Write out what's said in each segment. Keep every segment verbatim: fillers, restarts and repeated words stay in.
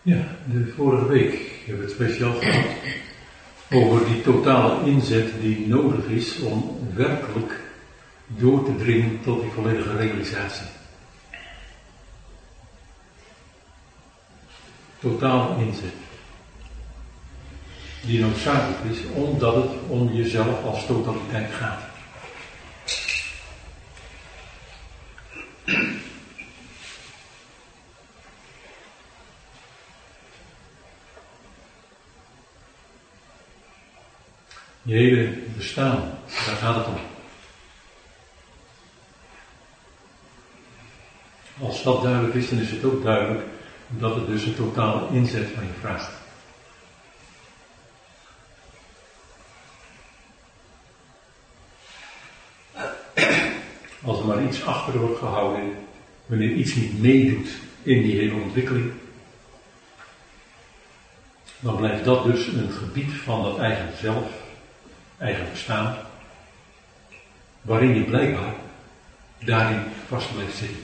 Ja, de vorige week hebben we het speciaal gehad over die totale inzet die nodig is om werkelijk door te dringen tot die volledige realisatie. Totale inzet. Die noodzakelijk is omdat het om jezelf als totaliteit gaat. Je hele bestaan, daar gaat het om. Als dat duidelijk is, dan is het ook duidelijk dat het dus een totale inzet van je vraagt. Als er maar iets achter wordt gehouden, wanneer iets niet meedoet in die hele ontwikkeling, dan blijft dat dus een gebied van dat eigen zelf, eigen bestaan, waarin je blijkbaar daarin vast blijft zitten.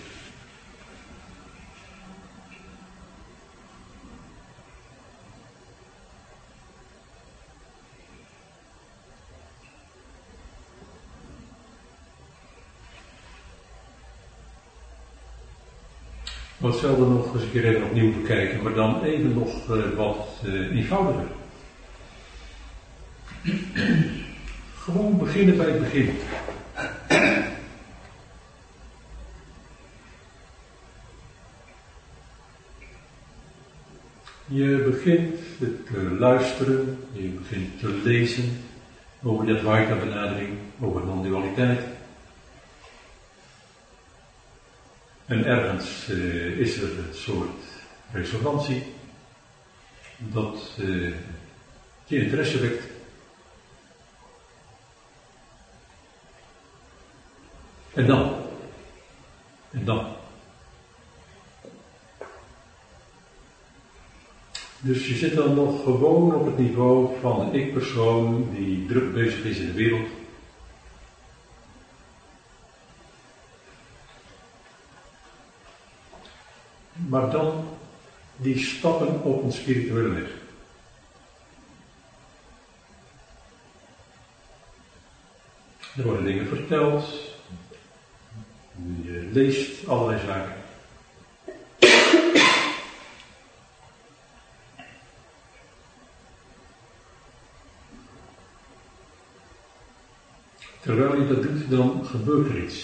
Wat zouden we nog eens een keer even opnieuw bekijken, maar dan even nog uh, wat uh, eenvoudiger. Gewoon beginnen bij het begin. Je begint te luisteren, je begint te lezen over de Advaita-benadering, over non-dualiteit. En ergens uh, is er een soort resonantie dat uh, je interesse wekt. En dan? En dan? Dus je zit dan nog gewoon op het niveau van een ik-persoon die druk bezig is in de wereld. Maar dan die stappen op een spirituele weg. Er worden dingen verteld, je leest allerlei zaken. Terwijl je dat doet, dan gebeurt er iets.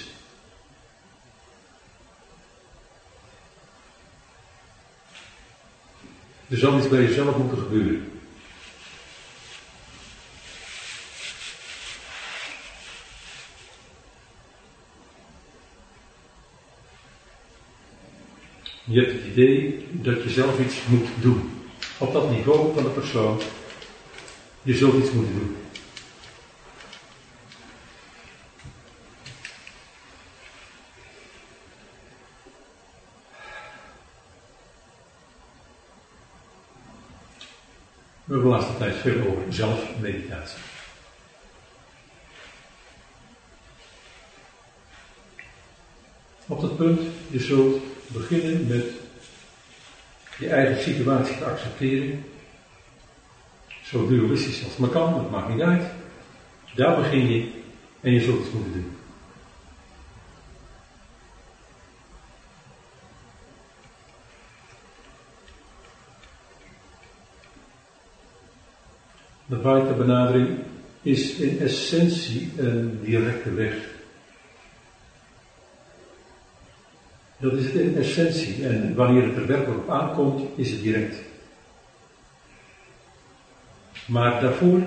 Er zal iets bij jezelf moeten gebeuren. Je hebt het idee dat je zelf iets moet doen. Op dat niveau van de persoon. Je zult iets moeten doen. We hebben de laatste tijd veel over zelfmeditatie. Op dat punt, je zult beginnen met je eigen situatie te accepteren. Zo dualistisch als het maar kan, dat maakt niet uit. Daar begin je en je zult het moeten doen. De Advaita-benadering is in essentie een directe weg. Dat is het in essentie en wanneer het er werkelijk op aankomt, is het direct. Maar daarvoor,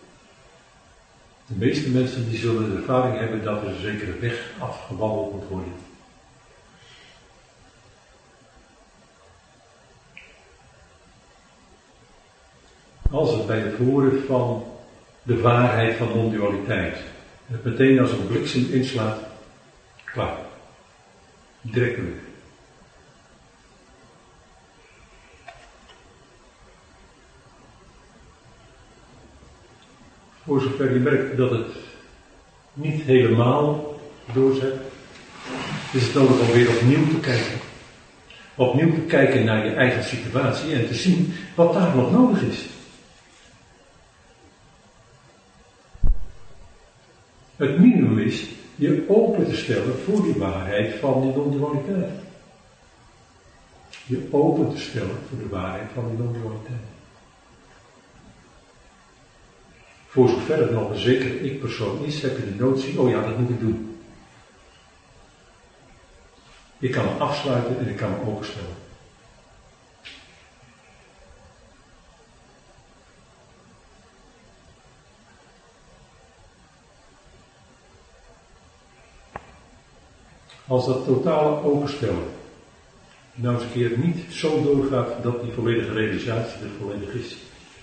de meeste mensen die zullen de ervaring hebben dat er een zekere weg afgewandeld moet worden. Als het bij het horen van de waarheid van non-dualiteit het meteen als een bliksem inslaat, klaar. Direct weg. Voor zover je merkt dat het niet helemaal doorzet, is het nodig om weer opnieuw te kijken. Opnieuw te kijken naar je eigen situatie en te zien wat daar nog nodig is. Het minimum is je open te stellen voor die waarheid van die non-dualiteit. Je open te stellen voor de waarheid van die non-dualiteit. Voor zover het nog een zeker ik-persoon is, heb je de notie, oh ja, dat moet ik doen. Ik kan me afsluiten en ik kan me openstellen. Als dat totale openstellen nou eens een keer niet zo doorgaat dat die volledige realisatie er volledig is.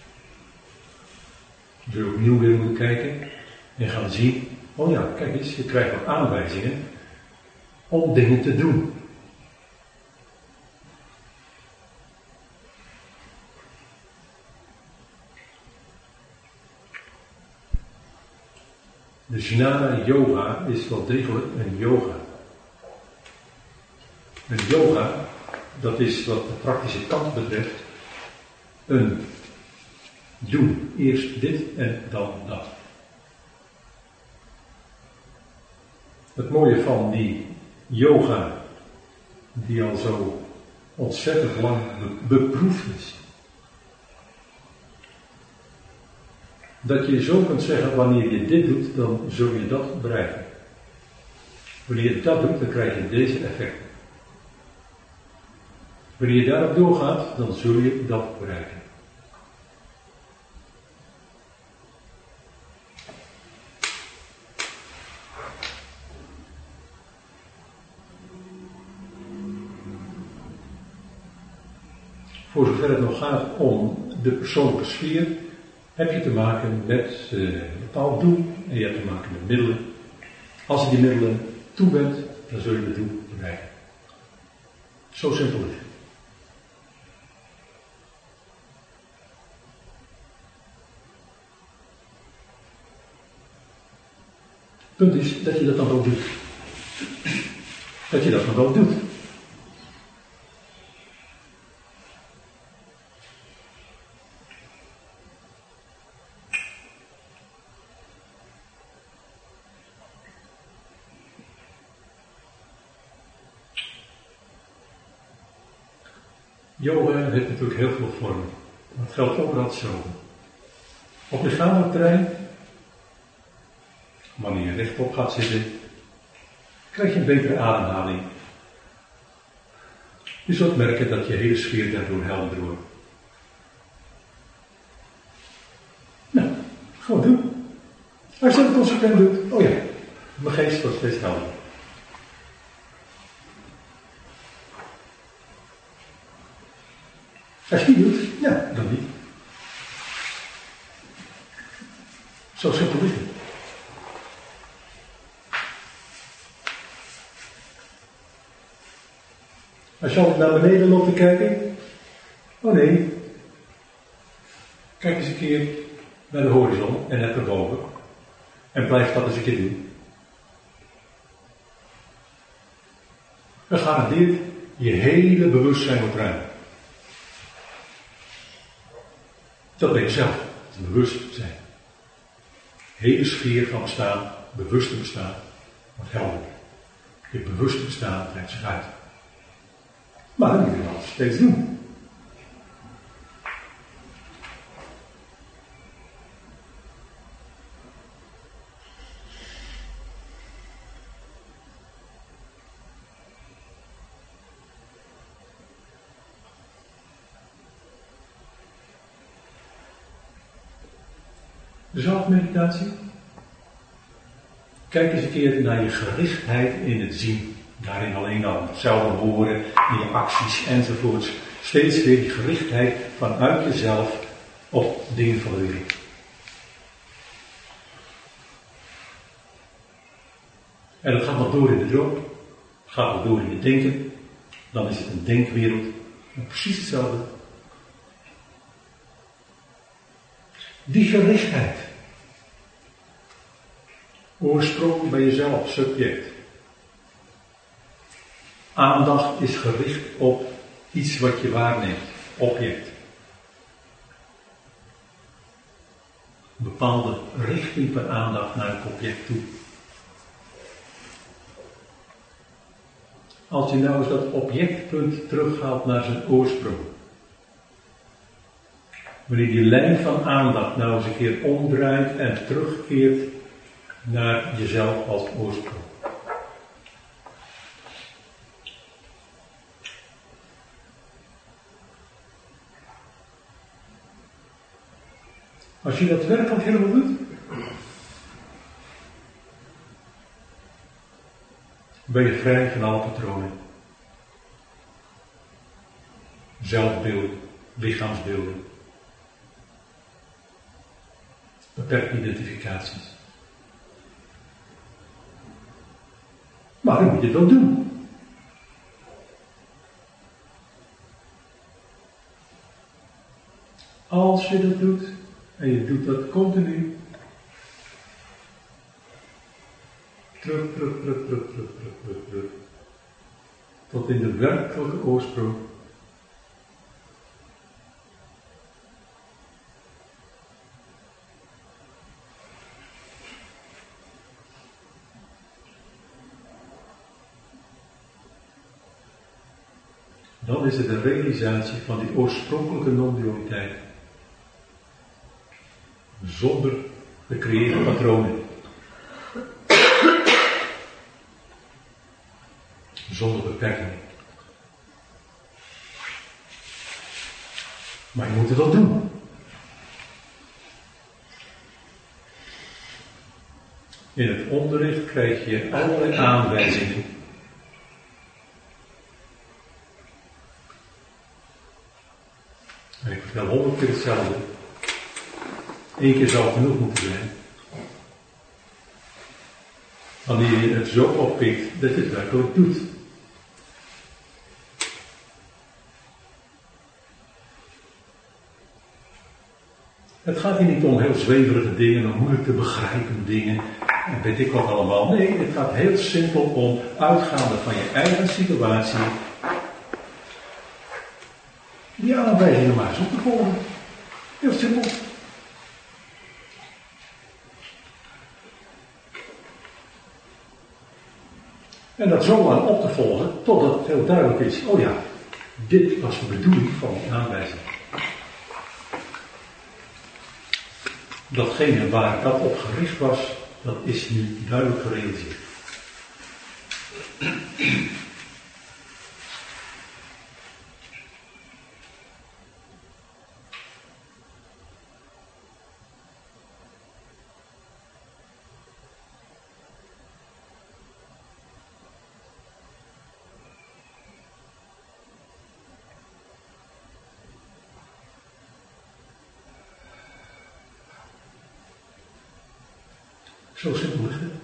Zul je opnieuw weer moeten kijken en gaan zien, oh ja, kijk eens, je krijgt wat aanwijzingen om dingen te doen. De jnana yoga is wel degelijk een yoga. Een yoga, dat is wat de praktische kant betreft, een doen. Eerst dit en dan dat. Het mooie van die yoga, die al zo ontzettend lang be- beproefd is, dat je zo kunt zeggen, wanneer je dit doet, dan zul je dat bereiken. Wanneer je dat doet, dan krijg je deze effecten. Wanneer je daarop doorgaat, dan zul je dat bereiken. Voor zover het nog gaat om de persoonlijke sfeer, heb je te maken met uh, een bepaald doel en je hebt te maken met middelen. Als je die middelen toe bent, dan zul je het doel bereiken. Zo simpel is het. Het punt is dat je dat dan ook doet. Dat je dat dan ook doet. Yoga heeft natuurlijk heel veel vormen. Maar het geldt overal hetzelfde. Op lichamelijk terrein, wanneer je rechtop gaat zitten, krijg je een betere ademhaling. Je zult merken dat je hele sfeer daardoor helder wordt. Nou, gewoon doen. Als je dat consequent doet, oh ja, mijn geest wordt steeds helder. Als je het niet doet, ja, dan niet. Zo simpel is het. Als je altijd naar beneden loopt te kijken, oh nee, kijk eens een keer naar de horizon en net erboven en blijf dat eens een keer doen. Dan garandeert je hele bewustzijn wordt ruim. Dat ben je zelf, dat is bewustzijn. Hele sfeer van bestaan, bewuste bestaan, wordt helder. Je bewuste bestaan trekt zich uit. Maar dat moet je wel steeds doen. De zelfmeditatie. Kijk eens een keer naar je gerichtheid in het zien. Daarin alleen al hetzelfde horen, in je acties enzovoorts. Steeds weer die gerichtheid vanuit jezelf op dingen van de wereld. En dat gaat nog door in de droom. Het gaat nog door in het denken. Dan is het een denkwereld. Maar precies hetzelfde. Die gerichtheid. Oorsprong bij jezelf, subject. Aandacht is gericht op Iets wat je waarneemt, object. Een bepaalde richting van aandacht naar het object toe. Als je nou eens dat objectpunt terughaalt naar zijn oorsprong. Wanneer die lijn van aandacht nou eens een keer omdraait en terugkeert naar jezelf als oorsprong. Als je dat werkelijk helemaal doet, ben je vrij van alle patronen. Zelfbeelden, lichaamsbeelden. Beperkte identificaties. Maar dan moet je het wel doen. Als je dat doet, en je doet dat continu, terug, terug, terug, terug, terug, terug, terug, terug, tot in de werkelijke oorsprong. Dan is het de realisatie van die oorspronkelijke non-dualiteit. Zonder gecreëerde patronen. Zonder beperking. Maar je moet het wel doen. In het onderricht krijg je allerlei aanwijzingen. En ik vertel honderd keer hetzelfde. Eén keer zal genoeg moeten zijn. Wanneer je het zo oppikt dat je het werkelijk doet. Het gaat hier niet om heel zweverige dingen, om moeilijk te begrijpen dingen, en weet ik wat allemaal. Nee, het gaat heel simpel om, uitgaande van je eigen situatie, die aanwijzingen maar eens op te volgen. Heel simpel. En dat zo lang op te volgen, totdat het heel duidelijk is, oh ja, dit was de bedoeling van die aanwijzing. Datgene waar dat op gericht was, dat is nu duidelijk gerealiseerd. Zo simpel is het.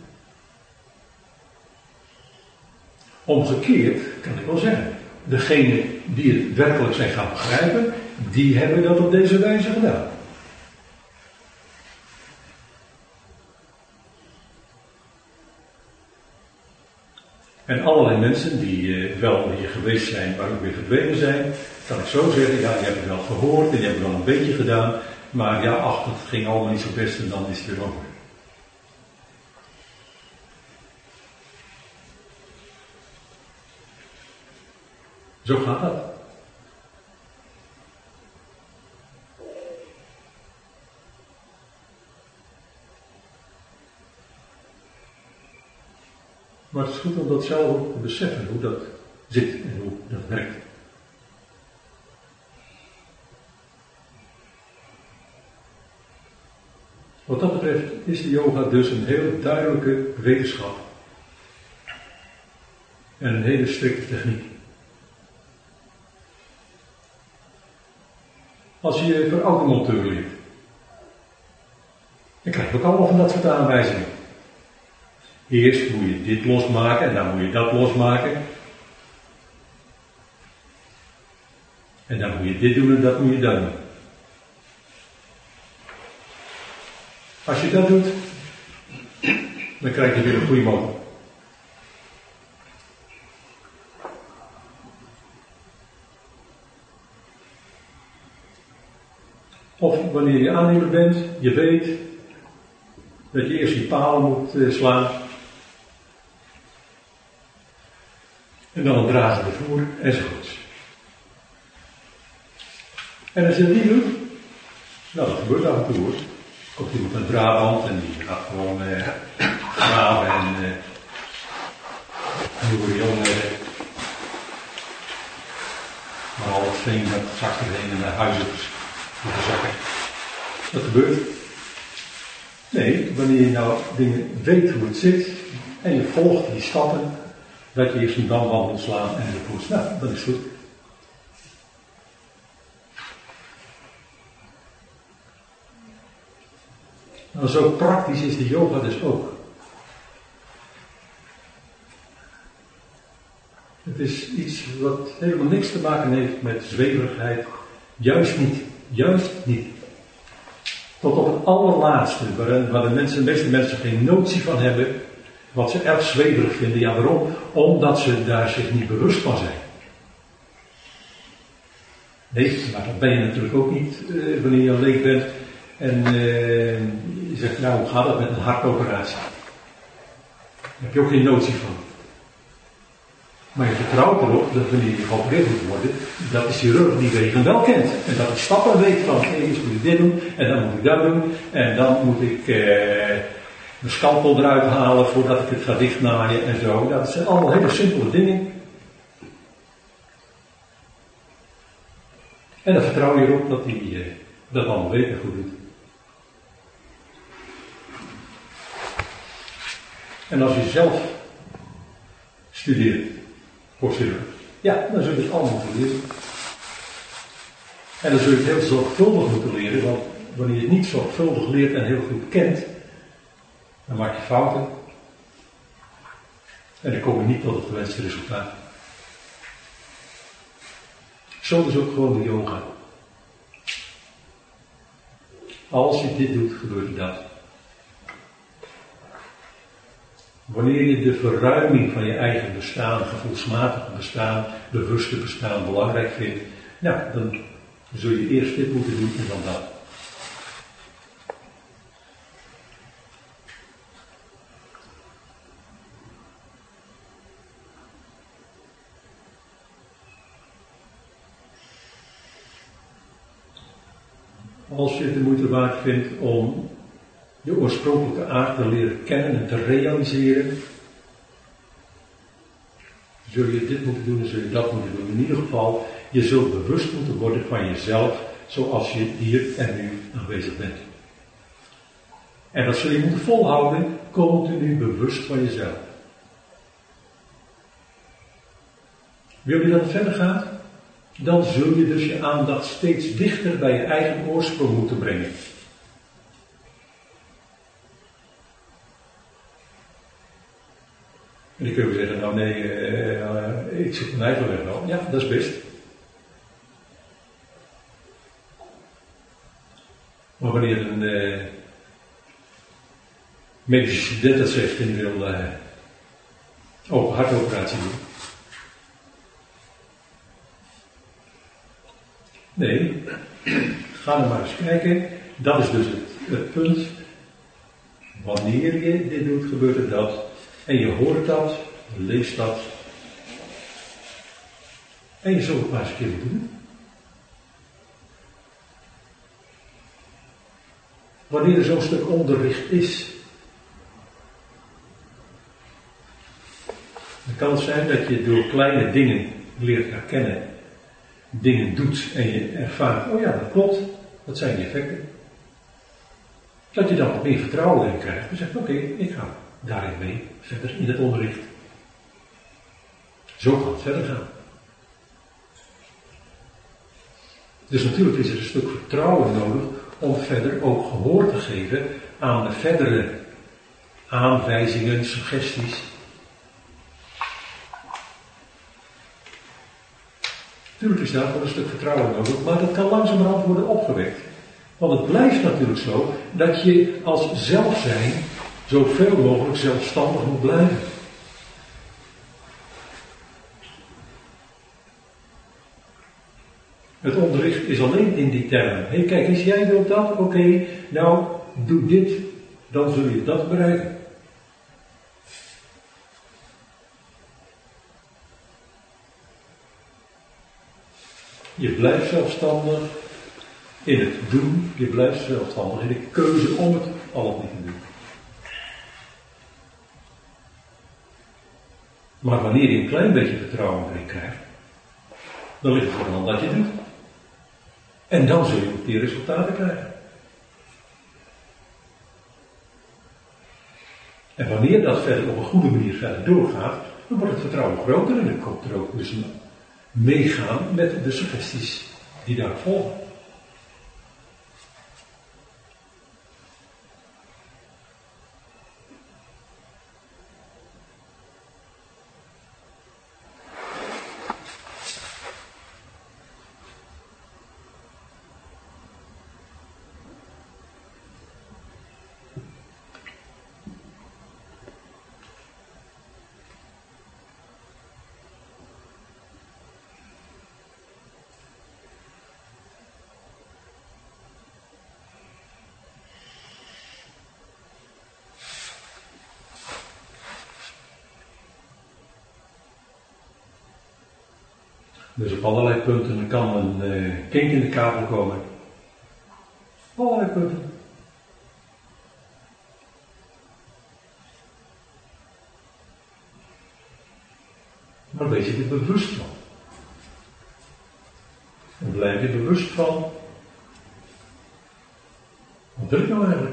Omgekeerd kan ik wel zeggen. Degenen die het werkelijk zijn gaan begrijpen, die hebben dat op deze wijze gedaan. En allerlei mensen die uh, wel hier geweest zijn, maar ook weer verdwenen zijn, kan ik zo zeggen, ja, je hebt het wel gehoord en je hebt het wel een beetje gedaan, maar ja, ach, het ging allemaal niet zo best en dan is het weer over. Zo gaat dat. Maar het is goed om dat zelf ook te beseffen, hoe dat zit en hoe dat werkt. Wat dat betreft is de yoga dus een heel duidelijke wetenschap. En een hele strikte techniek. Als je voor automonteur leert, dan krijg je ook allemaal van dat soort aanwijzingen. Eerst moet je dit losmaken en dan moet je dat losmaken. En dan moet je dit doen en dat moet je dan doen. Als je dat doet, dan krijg je weer een goede motor. Of wanneer je aannemer bent, je weet dat je eerst die palen moet uh, slaan. En dan een dragende voer enzovoorts. En als je dat niet doet, nou dat gebeurt af en toe hoor. Komt iemand met Brabant en die gaat gewoon uh, graven en uh, nieuwe jongeren. Maar al het veen dat zakt erheen en naar huizen voor de zakken. Dat gebeurt. Nee, wanneer je nou dingen weet hoe het zit en je volgt die stappen, dat je eerst een damwand moet slaan en enzovoorts. Nou, dat is goed. Nou, zo praktisch is de yoga dus ook. Het is iets wat helemaal niks te maken heeft met zweverigheid. Juist niet. Juist niet. Tot op het allerlaatste, waar, waar de, mensen, de meeste mensen geen notie van hebben, wat ze erg zweverig vinden. Ja, waarom? Omdat ze daar zich niet bewust van zijn. Nee, maar dat ben je natuurlijk ook niet uh, wanneer je alleen bent. En uh, je zegt, nou, hoe gaat dat met een hartoperatie? Daar heb je ook geen notie van. Maar je vertrouwt erop dat wanneer je geopereerd moet worden, dat de chirurg die wegen wel kent. En dat hij stappen weet van, hé, eerst moet ik dit doen, en dan moet ik dat doen, en dan moet ik uh, mijn scalpel eruit halen voordat ik het ga dichtnaaien en zo. Dat zijn allemaal hele simpele dingen. En dan vertrouw je erop dat hij uh, dat allemaal weet en goed doet. En als je zelf studeert voor chirurg, ja, dan zul je het allemaal moeten leren. En dan zul je het heel zorgvuldig moeten leren, want wanneer je het niet zorgvuldig leert en heel goed kent, dan maak je fouten. En dan kom je niet tot het gewenste resultaat. Zo is ook gewoon de yoga. Als je dit doet, gebeurt er dat. Wanneer je de verruiming van je eigen bestaan, gevoelsmatige bestaan, bewuste bestaan belangrijk vindt, nou, dan zul je eerst dit moeten doen en dan dat. Als je het de moeite waard vindt om je oorspronkelijke aard te leren kennen en te realiseren, zul je dit moeten doen en zul je dat moeten doen. In ieder geval, je zult bewust moeten worden van jezelf, zoals je hier en nu aanwezig bent. En dat zul je moeten volhouden, continu bewust van jezelf. Wil je dat het verder gaat? Dan zul je dus je aandacht steeds dichter bij je eigen oorsprong moeten brengen. En dan kun je zeggen, nou nee, uh, uh, ik zit mijn eigen weg wel. Ja, dat is best. Maar wanneer een uh, medische student dat zegt en wil uh, open hartoperatie doen. Nee, ga er maar eens kijken. Dat is dus het, het punt. Wanneer je dit doet, gebeurt er dat. En je hoort dat, je leest dat. En je zult het maar eens een keer moeten doen. Wanneer er zo'n stuk onderricht is, dan kan het zijn dat je door kleine dingen leert herkennen, dingen doet en je ervaart, oh ja, dat klopt, dat zijn die effecten. Dat je dan wat meer vertrouwen in krijgt en zegt, oké, okay, ik ga daarin mee, verder in het onderricht. Zo kan het verder gaan. Dus natuurlijk is er een stuk vertrouwen nodig om verder ook gehoor te geven aan de verdere aanwijzingen, suggesties. Natuurlijk is daarvoor een stuk vertrouwen nodig, maar dat kan langzamerhand worden opgewekt. Want het blijft natuurlijk zo dat je als zelf zijn zoveel mogelijk zelfstandig moet blijven. Het onderricht is alleen in die termen. Hé, kijk eens, jij wilt dat, oké, okay, nou, doe dit, dan zul je dat bereiken. Je blijft zelfstandig in het doen, je blijft zelfstandig in de keuze om het al of niet te doen. Maar wanneer je een klein beetje vertrouwen erin krijgt, dan ligt het voor de hand dat je het doet. En dan zul je ook die resultaten krijgen. En wanneer dat verder op een goede manier verder doorgaat, dan wordt het vertrouwen groter en dan komt er ook dus meegaan met de suggesties die daar volgen. Dus op allerlei punten kan een uh, kink in de kabel komen. Allerlei punten. Maar wees je er bewust van. En blijf je bewust van. Wat wil ik nou eigenlijk?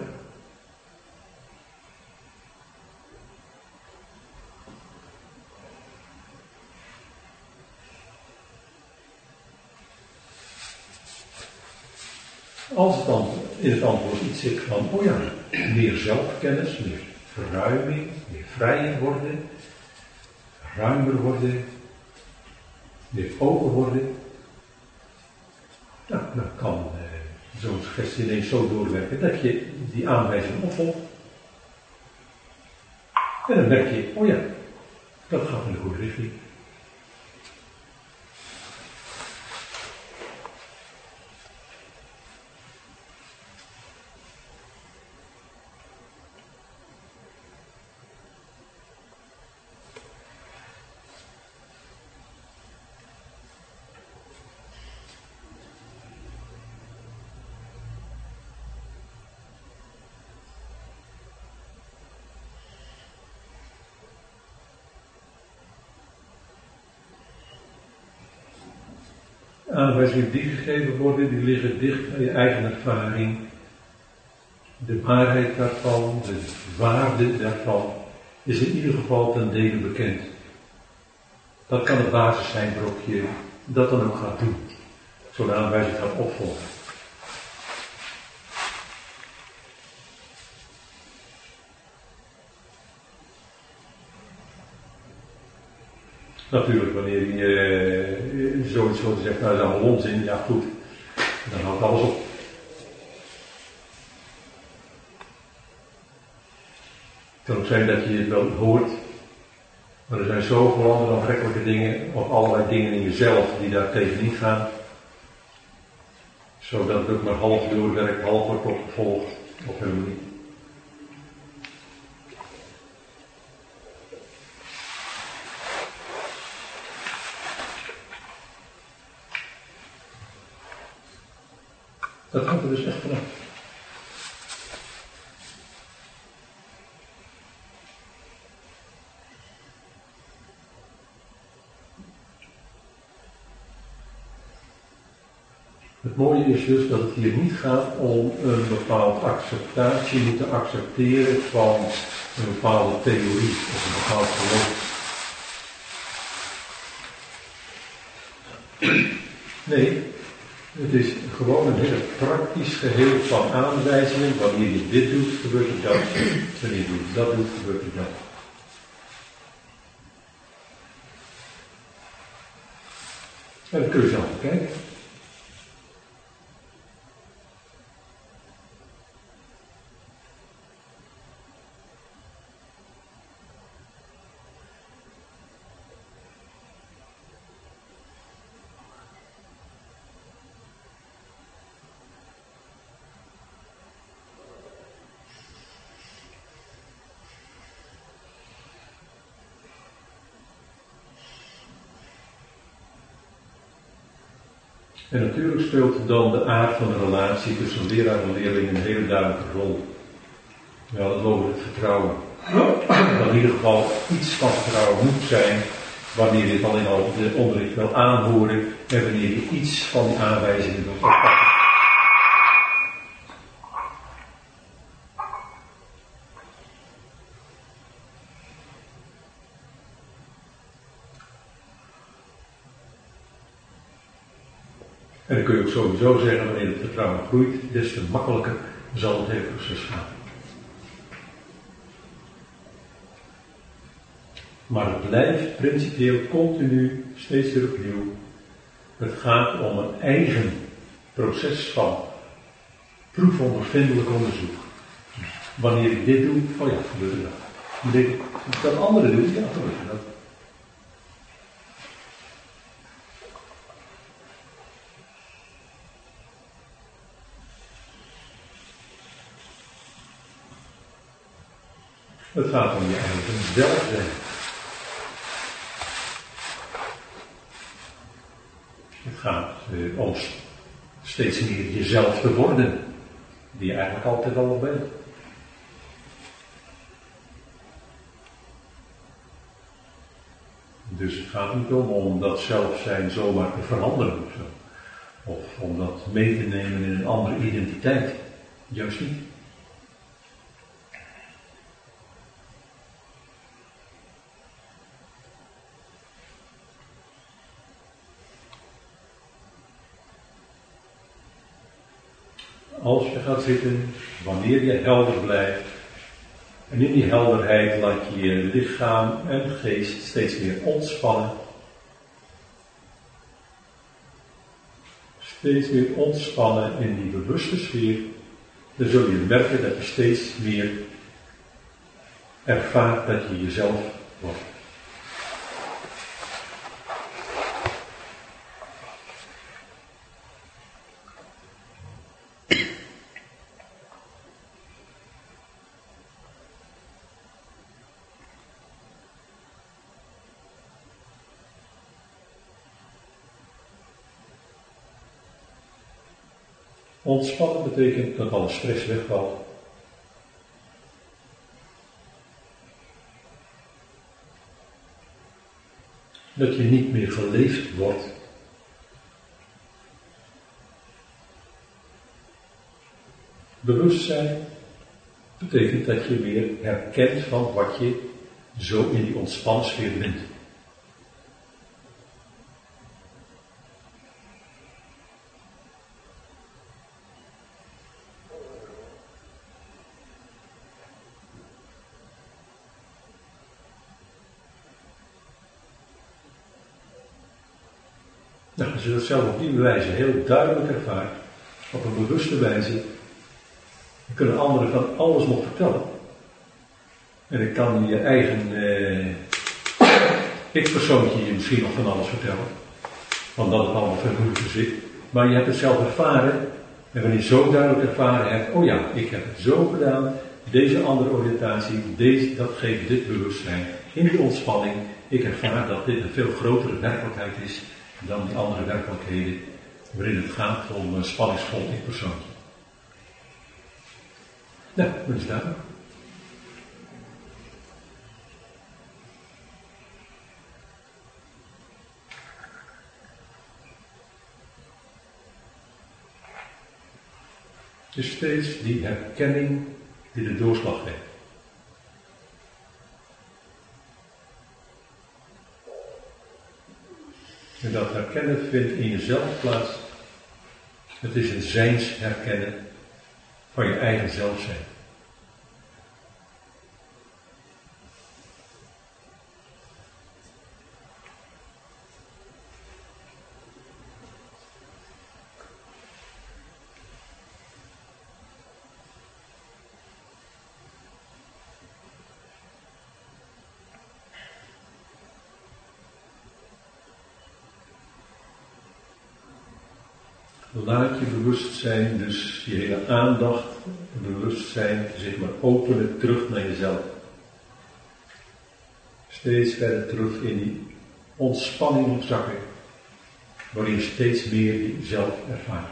Als het dan in het antwoord iets zit van, oh ja, meer zelfkennis, meer verruiming, meer vrijer worden, ruimer worden, meer open worden, nou, dan kan eh, zo'n suggestie ineens zo doorwerken dat je die aanwijzing opvolgt. En dan merk je, oh ja, dat gaat in de goede richting. Aanwijzingen die gegeven worden, die liggen dicht bij je eigen ervaring. De waarheid daarvan, de waarde daarvan, is in ieder geval ten dele bekend. Dat kan de basis zijn waarop je dat dan ook gaat doen. Zo'n aanwijzing gaat opvolgen. Natuurlijk, wanneer je uh, zoiets hoort zegt, nou dat is allemaal onzin, ja goed, dan houdt alles op. Het kan ook zijn dat je het wel hoort, maar er zijn zoveel andere aantrekkelijke dingen, of allerlei dingen in jezelf die daar tegen niet gaan, zodat het ook maar half doorwerkt, half wordt opgevolgd, of helemaal niet. Dat komt er dus echt vanaf. Het mooie is dus dat het hier niet gaat om een bepaalde acceptatie, niet te accepteren van een bepaalde theorie of een bepaald geloof. Nee. Het is gewoon een heel praktisch geheel van aanwijzingen. Wanneer je dit doet, gebeurt er dat. Wanneer je dat doet, gebeurt er dat. En dan kun je zelf bekijken. En natuurlijk speelt dan de aard van de relatie tussen leraar en leerling een hele duidelijke rol. We hadden het over het vertrouwen. Dat in ieder geval iets van vertrouwen moet zijn wanneer je het al in de onderricht wil aanhoren en wanneer je iets van die aanwijzingen wilt oppakken. En dan kun je ook sowieso zeggen, wanneer het vertrouwen groeit, des te makkelijker zal het hele proces gaan. Maar het blijft principieel continu, steeds weer opnieuw. Het gaat om een eigen proces van proefondervindelijk onderzoek. Wanneer ik dit doe, oh ja, gebeurt er dat. Wanneer ik dat andere doe, ja, gebeurt er dat. Het gaat om je eigen welzijn. Het gaat uh, om steeds meer jezelf te worden, die je eigenlijk altijd al bent. Dus het gaat niet om om dat zelfzijn zomaar te veranderen of zo. Of om dat mee te nemen in een andere identiteit. Juist niet. Als je gaat zitten, wanneer je helder blijft, en in die helderheid laat je je lichaam en geest steeds meer ontspannen. Steeds meer ontspannen in die bewuste sfeer, dan zul je merken dat je steeds meer ervaart dat je jezelf wordt. Ontspannen betekent dat alle stress wegvalt. Dat je niet meer geleefd wordt. Bewustzijn betekent dat je weer herkent van wat je zo in die ontspannen sfeer bent. Nou, als je dat zelf op die wijze heel duidelijk ervaart, op een bewuste wijze, dan kunnen anderen van alles nog vertellen. En dan kan je eigen eh, ik-persoontje je misschien nog van alles vertellen, want dat het allemaal vermoedelijk zit. Maar je hebt het zelf ervaren, en wanneer je zo duidelijk ervaren hebt, oh ja, ik heb het zo gedaan, deze andere oriëntatie, deze, dat geeft dit bewustzijn, in die ontspanning, ik ervaar dat dit een veel grotere werkelijkheid is dan die andere werkelijkheden waarin het gaat om een spanningsvol ik-persoontje. Nou, dat is duidelijk. Dus steeds die herkenning die de doorslag heeft. En dat herkennen vindt in jezelf plaats. Het is een zijns herkennen van je eigen zelfzijn. Laat je bewustzijn, dus je hele aandacht, bewustzijn, zeg maar, openen terug naar jezelf. Steeds verder terug in die ontspanning zakken. waarin je steeds meer jezelf ervaart.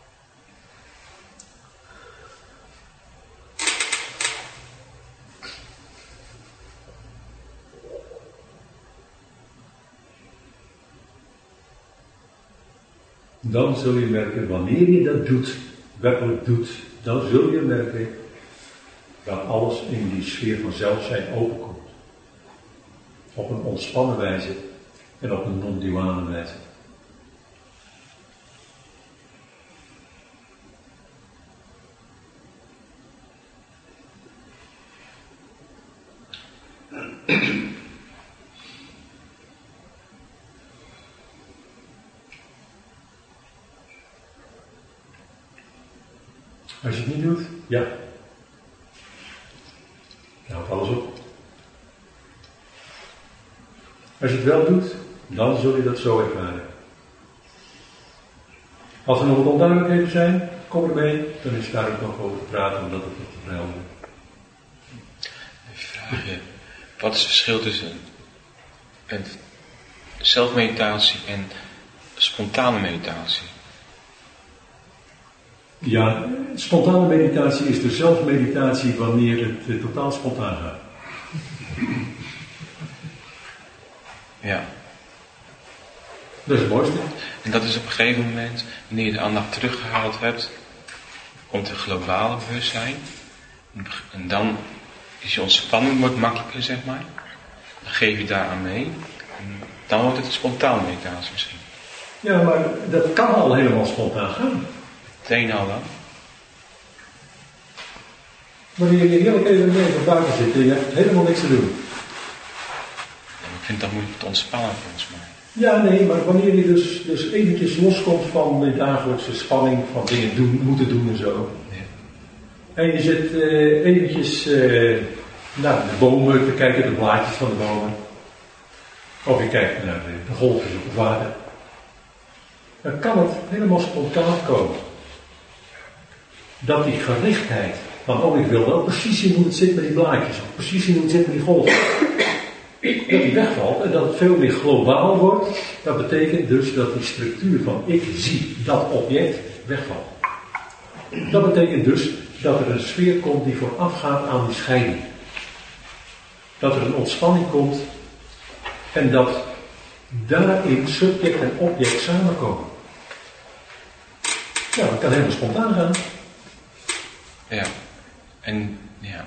Dan zul je merken, wanneer je dat doet, werkelijk doet, dan zul je merken dat alles in die sfeer van zelfzijn openkomt. Op een ontspannen wijze en op een non-duale wijze. Als je het niet doet, ja. Je houdt alles op. Als je het wel doet, dan zul je dat zo ervaren. Als er nog wat onduidelijkheden zijn, kom ermee, dan is daar ook nog over te praten, omdat het nog te verhelden. Even vragen, wat is het verschil tussen een zelfmeditatie en spontane meditatie? Ja, spontane meditatie is de zelfmeditatie wanneer het eh, totaal spontaan gaat. Ja. Dat is het mooiste. En dat is op een gegeven moment, wanneer je de aandacht teruggehaald hebt, komt een globale bewustzijn. En dan is je ontspanning wordt makkelijker, zeg maar. Dan geef je daaraan mee. En dan wordt het een spontane meditatie misschien. Ja, maar dat kan al helemaal spontaan gaan. Meteen al dan. Wanneer je heerlijk even mee van buiten zit en je hebt helemaal niks te doen. Ja, ik vind dat moeilijk te ontspannen volgens mij. Ja, nee, maar wanneer je dus, dus eventjes loskomt van de dagelijkse spanning van dingen doen, moeten doen en zo. Ja. En je zit uh, eventjes uh, naar de bomen te kijken, de blaadjes van de bomen. Of je kijkt naar de, de golfjes op het water. Dan kan het helemaal spontaan komen. Dat die gerichtheid van, oh ik wil wel precies zien hoe het zit met die blaadjes, of precies zien hoe het zit met die golven. Dat die wegvalt en dat het veel meer globaal wordt, dat betekent dus dat die structuur van ik zie dat object wegvalt. Dat betekent dus dat er een sfeer komt die voorafgaat aan die scheiding. Dat er een ontspanning komt en dat daarin subject en object samenkomen. Ja, dat kan helemaal spontaan gaan. Ja. En, ja.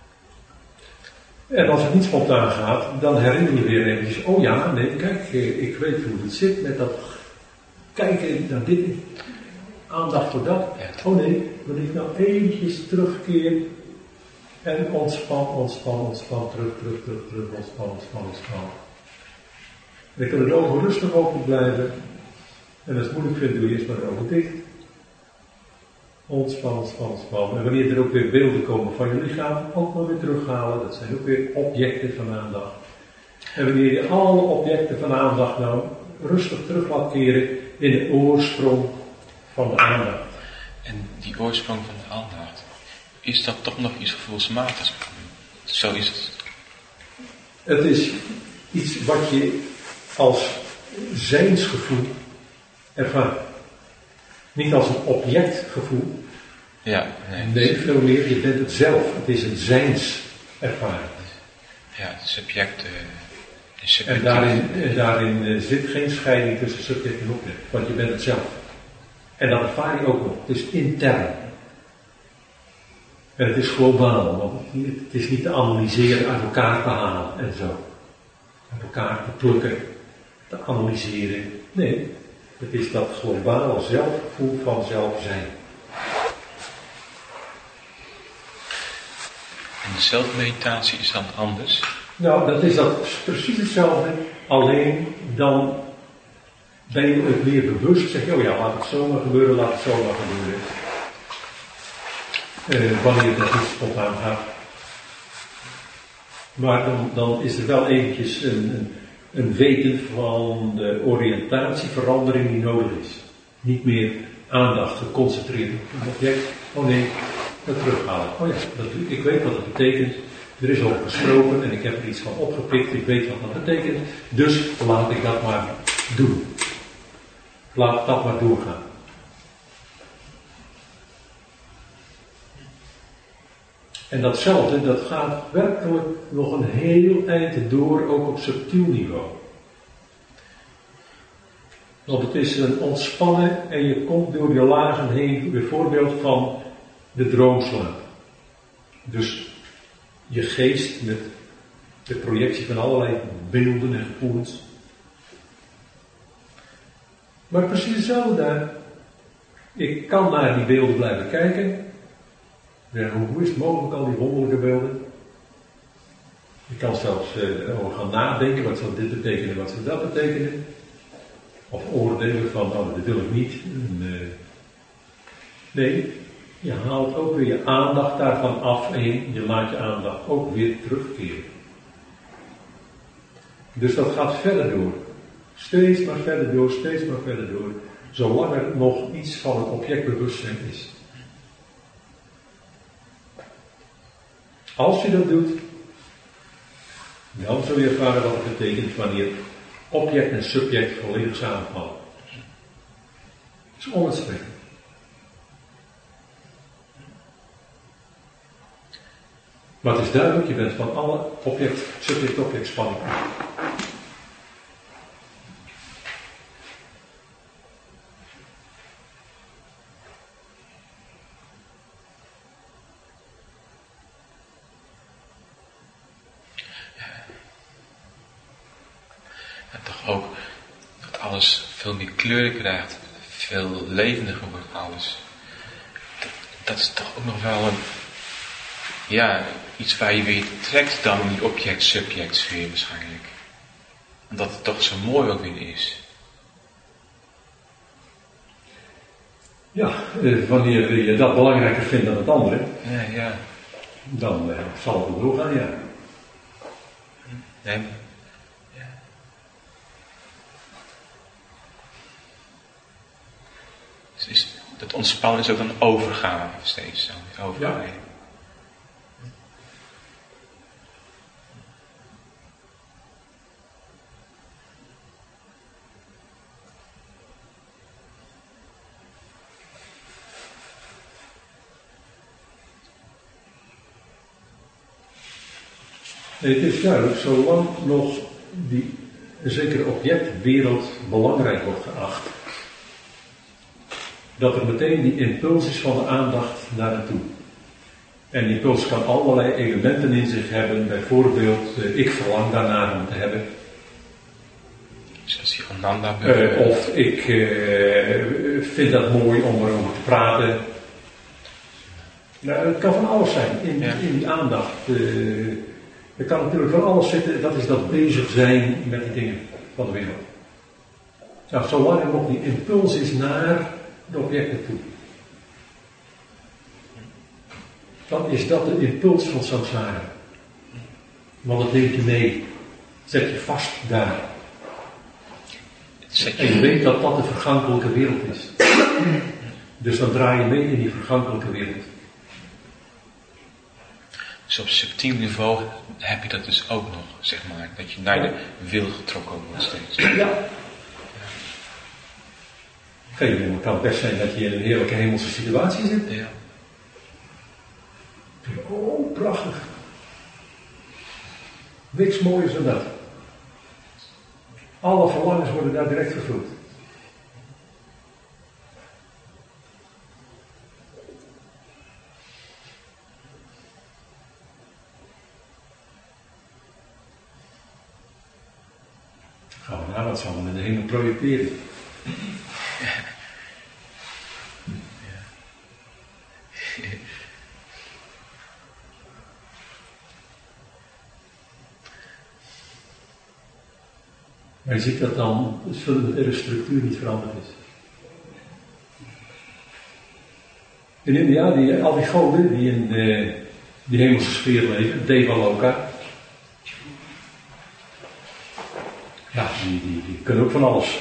En als het niet spontaan gaat, dan herinner je weer eventjes, oh ja, nee, kijk, ik weet hoe het zit met dat kijken naar dit, aandacht voor dat. Oh nee, wil ik nou eventjes terugkeer en ontspan, ontspan, ontspan, terug, terug, terug, terug, ontspan, ontspan, ontspan. En ik kan de ogen rustig open blijven. En als het moeilijk vindt, doe je eerst maar de ogen dicht. Ontspan, ontspan, ontspan. En wanneer er ook weer beelden komen van je lichaam, ook wel weer terughalen. Dat zijn ook weer objecten van aandacht. En wanneer je alle objecten van aandacht nou rustig terug laat keren in de oorsprong van de aandacht. En die oorsprong van de aandacht, is dat toch nog iets gevoelsmatigs? Zo is het. Het is iets wat je als zijnsgevoel ervaart. Niet als een objectgevoel. Ja, nee. Nee, veel meer, je bent het zelf. Het is een zijnservaring. Ja, het subject. Uh, en daarin, en daarin uh, zit geen scheiding tussen subject en object. Want je bent het zelf. En dat ervaar je ook nog. Het is intern. En het is globaal. Want het is niet te analyseren, uit elkaar te halen en zo. Uit elkaar te plukken, te analyseren. Nee. Het is dat globale zelfgevoel van zelf zijn. En de zelfmeditatie is dan anders? Nou, dat is dat precies hetzelfde. Alleen dan ben je het meer bewust. Zeg je, oh ja, laat het zo maar gebeuren, laat het zo maar gebeuren. Uh, wanneer dat niet spontaan gaat. Maar dan, dan is er wel eventjes een... een Een weten van de oriëntatieverandering die nodig is. Niet meer aandacht geconcentreerd op een object. Oh nee, dat terughalen. Oh ja, dat, ik weet wat dat betekent. Er is over gesproken en ik heb er iets van opgepikt. Ik weet wat dat betekent. Dus laat ik dat maar doen. Laat dat maar doorgaan. En datzelfde, dat gaat werkelijk nog een heel eind door, ook op subtiel niveau. Want het is een ontspannen en je komt door die lagen heen, bijvoorbeeld van de droomslaap. Dus je geest met de projectie van allerlei beelden en gevoelens. Maar precies hetzelfde daar. Ik kan naar die beelden blijven kijken. Ja, hoe is het mogelijk, al die wonderlijke beelden? Ik kan zelfs uh, over gaan nadenken, wat zou dit betekenen, wat zou dat betekenen. Of oordelen van, nou, dat wil ik niet. En, uh, nee, je haalt ook weer je aandacht daarvan af en je laat je aandacht ook weer terugkeren. Dus dat gaat verder door. Steeds maar verder door, steeds maar verder door. Zolang er nog iets van het objectbewustzijn is. Als je dat doet, dan zul je ervaren wat het betekent wanneer object en subject volledig samenvallen. Dat is onuitspreeklijk. Maar het is duidelijk, je bent van alle object, subject-object spanning af. Ook dat alles veel meer kleur krijgt, veel levendiger wordt alles. Dat, dat is toch ook nog wel een, ja, iets waar je weer trekt dan die object-subject sfeer waarschijnlijk. Omdat het toch zo mooi ook weer is. Ja, eh, wanneer je dat belangrijker vindt dan het andere, ja, ja. dan eh, zal het wel doorgaan, ja. Nee, Dus dat ontspannen is ook een overgave steeds zo. Overgave. Ja. Nee, het is duidelijk, zolang nog die een zekere objectwereld belangrijk wordt geacht, dat er meteen die impuls is van de aandacht naar naartoe. En die impuls kan allerlei elementen in zich hebben, bijvoorbeeld, uh, ik verlang daarnaar om te hebben. Zoals die Ananda uh, Of ik uh, vind dat mooi om erover te praten. Nou, het kan van alles zijn in, ja. in die aandacht. Uh, er kan natuurlijk van alles zitten, dat is dat bezig zijn met die dingen van de wereld. Nou, zolang er nog die impuls is naar de objecten toe. Dan is dat de impuls van samsara. Want dat neemt je mee. Zet je vast daar. Je... En je weet dat dat de vergankelijke wereld is. Dus dan draai je mee in die vergankelijke wereld. Dus op subtiel niveau heb je dat dus ook nog, zeg maar. Dat je naar de wil getrokken wordt steeds. Ja. Het kan best zijn dat je in een heerlijke hemelse situatie zit. Ja. Oh, prachtig. Niks mooiers dan dat. Alle verlangens worden daar direct vervuld. Gaan we naar wat zal in de hemel projecteren. Maar je ziet dat dan het fundamentele structuur niet veranderd is. In India, die, al die goden die in de, die hemelse sfeer leven, Devaloka, ja, die, die, die kunnen ook van alles.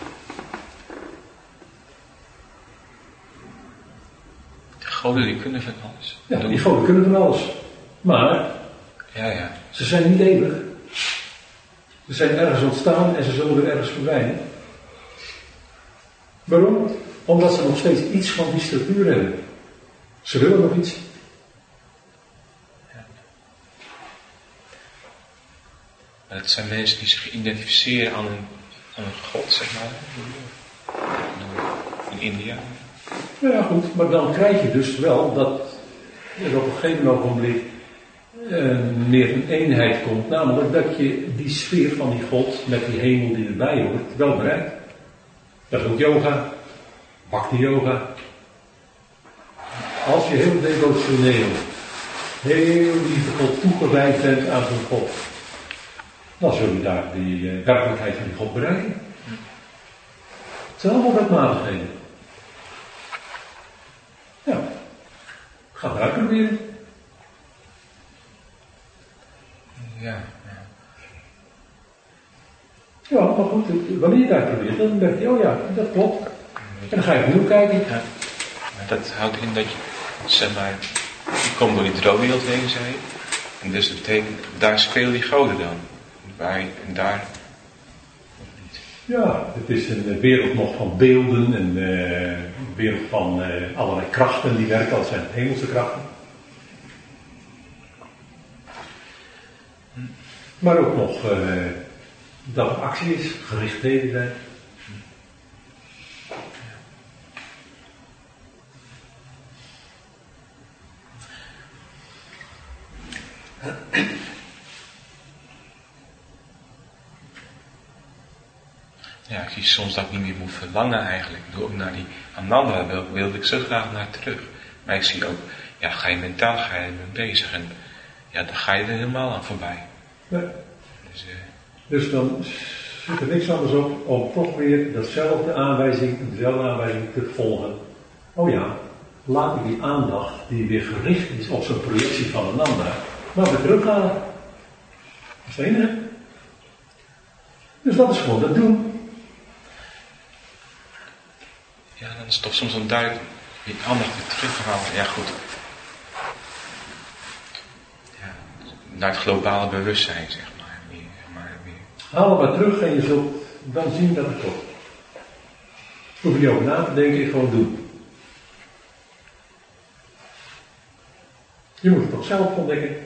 De goden die kunnen van alles. Ja, die goden kunnen van alles. Maar, ja, ja. ze zijn niet eeuwig. Ze zijn ergens ontstaan en ze zullen weer ergens verdwijnen. Waarom? Omdat ze nog steeds iets van die structuur hebben. Ze willen nog iets. Ja. Maar het zijn mensen die zich identificeren aan een, aan een god, zeg maar. In India. Nou ja, goed. Maar dan krijg je dus wel dat er op een gegeven ogenblik uh, meer een eenheid komt. Namelijk dat je die sfeer van die god met die hemel die erbij hoort wel bereikt. Dat is ook yoga. Bhakti yoga. Als je heel devotioneel, heel lieve God toegewijd bent aan zo'n God, dan zul je daar die uh, werkelijkheid van die God bereiken. Het zijn allemaal wetmatigheden. Ja. Ga het uitproberen. Ja, ja. Ja, maar goed, wanneer je het uitprobeert, dan denk je, oh ja, dat klopt. En dan ga je opnieuw kijken. Ja. Maar dat houdt in dat je, zeg maar, je komt door die droomwereld heen, zei je. En dus dat betekent, daar spelen die goden dan. Waar je, en daar... Ja, het is een wereld nog van beelden en uh, een wereld van uh, allerlei krachten die werken, dat zijn hemelse krachten. Maar ook nog uh, dat het actie is, gerichtheden zijn. Ja, ik zie soms dat ik niet meer moet verlangen eigenlijk. Ik bedoel, ook naar die Ananda wil, wilde ik zo graag naar terug. Maar ik zie ook, ja, ga je mentaal ga je ermee bezig. En ja, dan ga je er helemaal aan voorbij. Ja. Dus, uh, dus dan zit er niks anders op om toch weer datzelfde aanwijzing, dezelfde aanwijzing te volgen. Oh ja, laat ik die aandacht die weer gericht is op zo'n projectie van Ananda, maar weer terughalen. Dat is het enige. Dus dat is gewoon dat doen. ja, dan is het toch soms een duidelijk die aandacht weer terughalen. Ja, goed. Ja, naar het globale bewustzijn, zeg maar. Meer, maar meer. Haal het maar terug en je zult dan zien dat het klopt. Hoef je niet over na te denken, gewoon doen. Je moet het toch zelf ontdekken.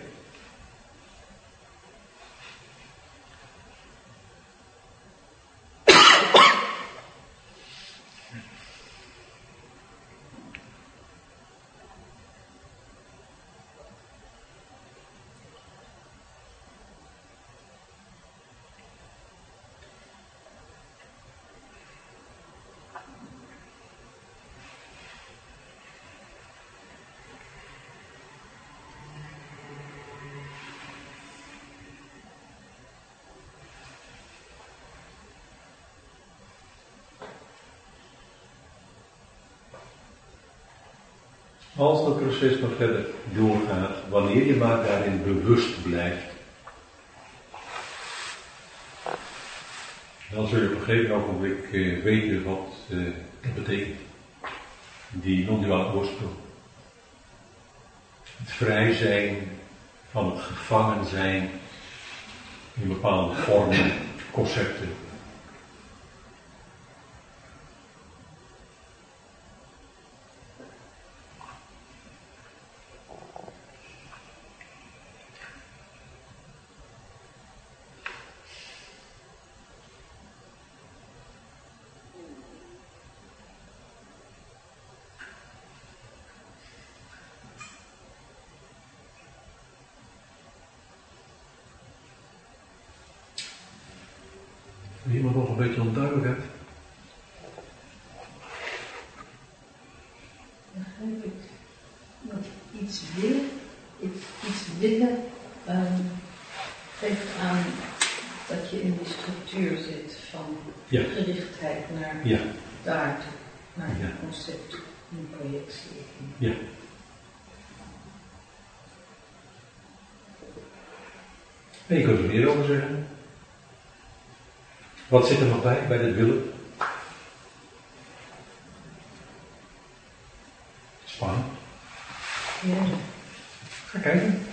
Als dat proces nog verder doorgaat, wanneer je maar daarin bewust blijft, dan zul je op een gegeven ogenblik uh, weten wat uh, het betekent. Die non-duale oorsprong. Het vrij zijn van het gevangen zijn in bepaalde vormen, concepten. Iemand nog een beetje onduidelijkheid? Begrijp ik dat iets wil, iets, iets willen, um, geeft aan dat je in die structuur zit van ja. gerichtheid naar ja. daartoe, naar ja. een concept, een projectie. Ja. En je kunt er meer over zeggen. Wat zit er nog bij, bij dit willen? Spannend. Ja. Ga kijken.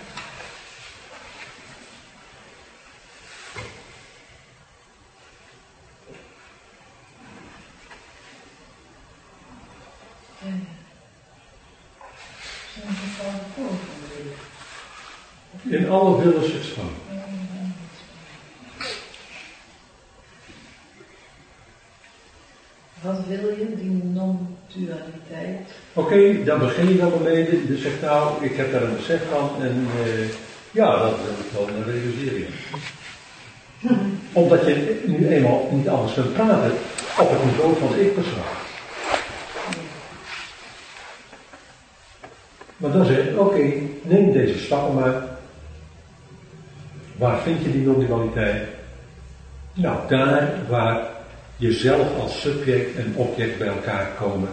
Een bepaalde vorm van willen. In alle willen zit spanning. Wat wil je, die non-dualiteit? Oké, okay, daar begin je dan mee. Dus zegt nou, ik heb daar een besef van en uh, ja, dat wil ik wel realiseren. Omdat je nu eenmaal niet anders kunt praten op het niveau van de ik-persoon. Maar dan zeg je, oké, okay, neem deze stappen maar. Waar vind je die non-dualiteit? Nou, daar waar jezelf als subject en object bij elkaar komen.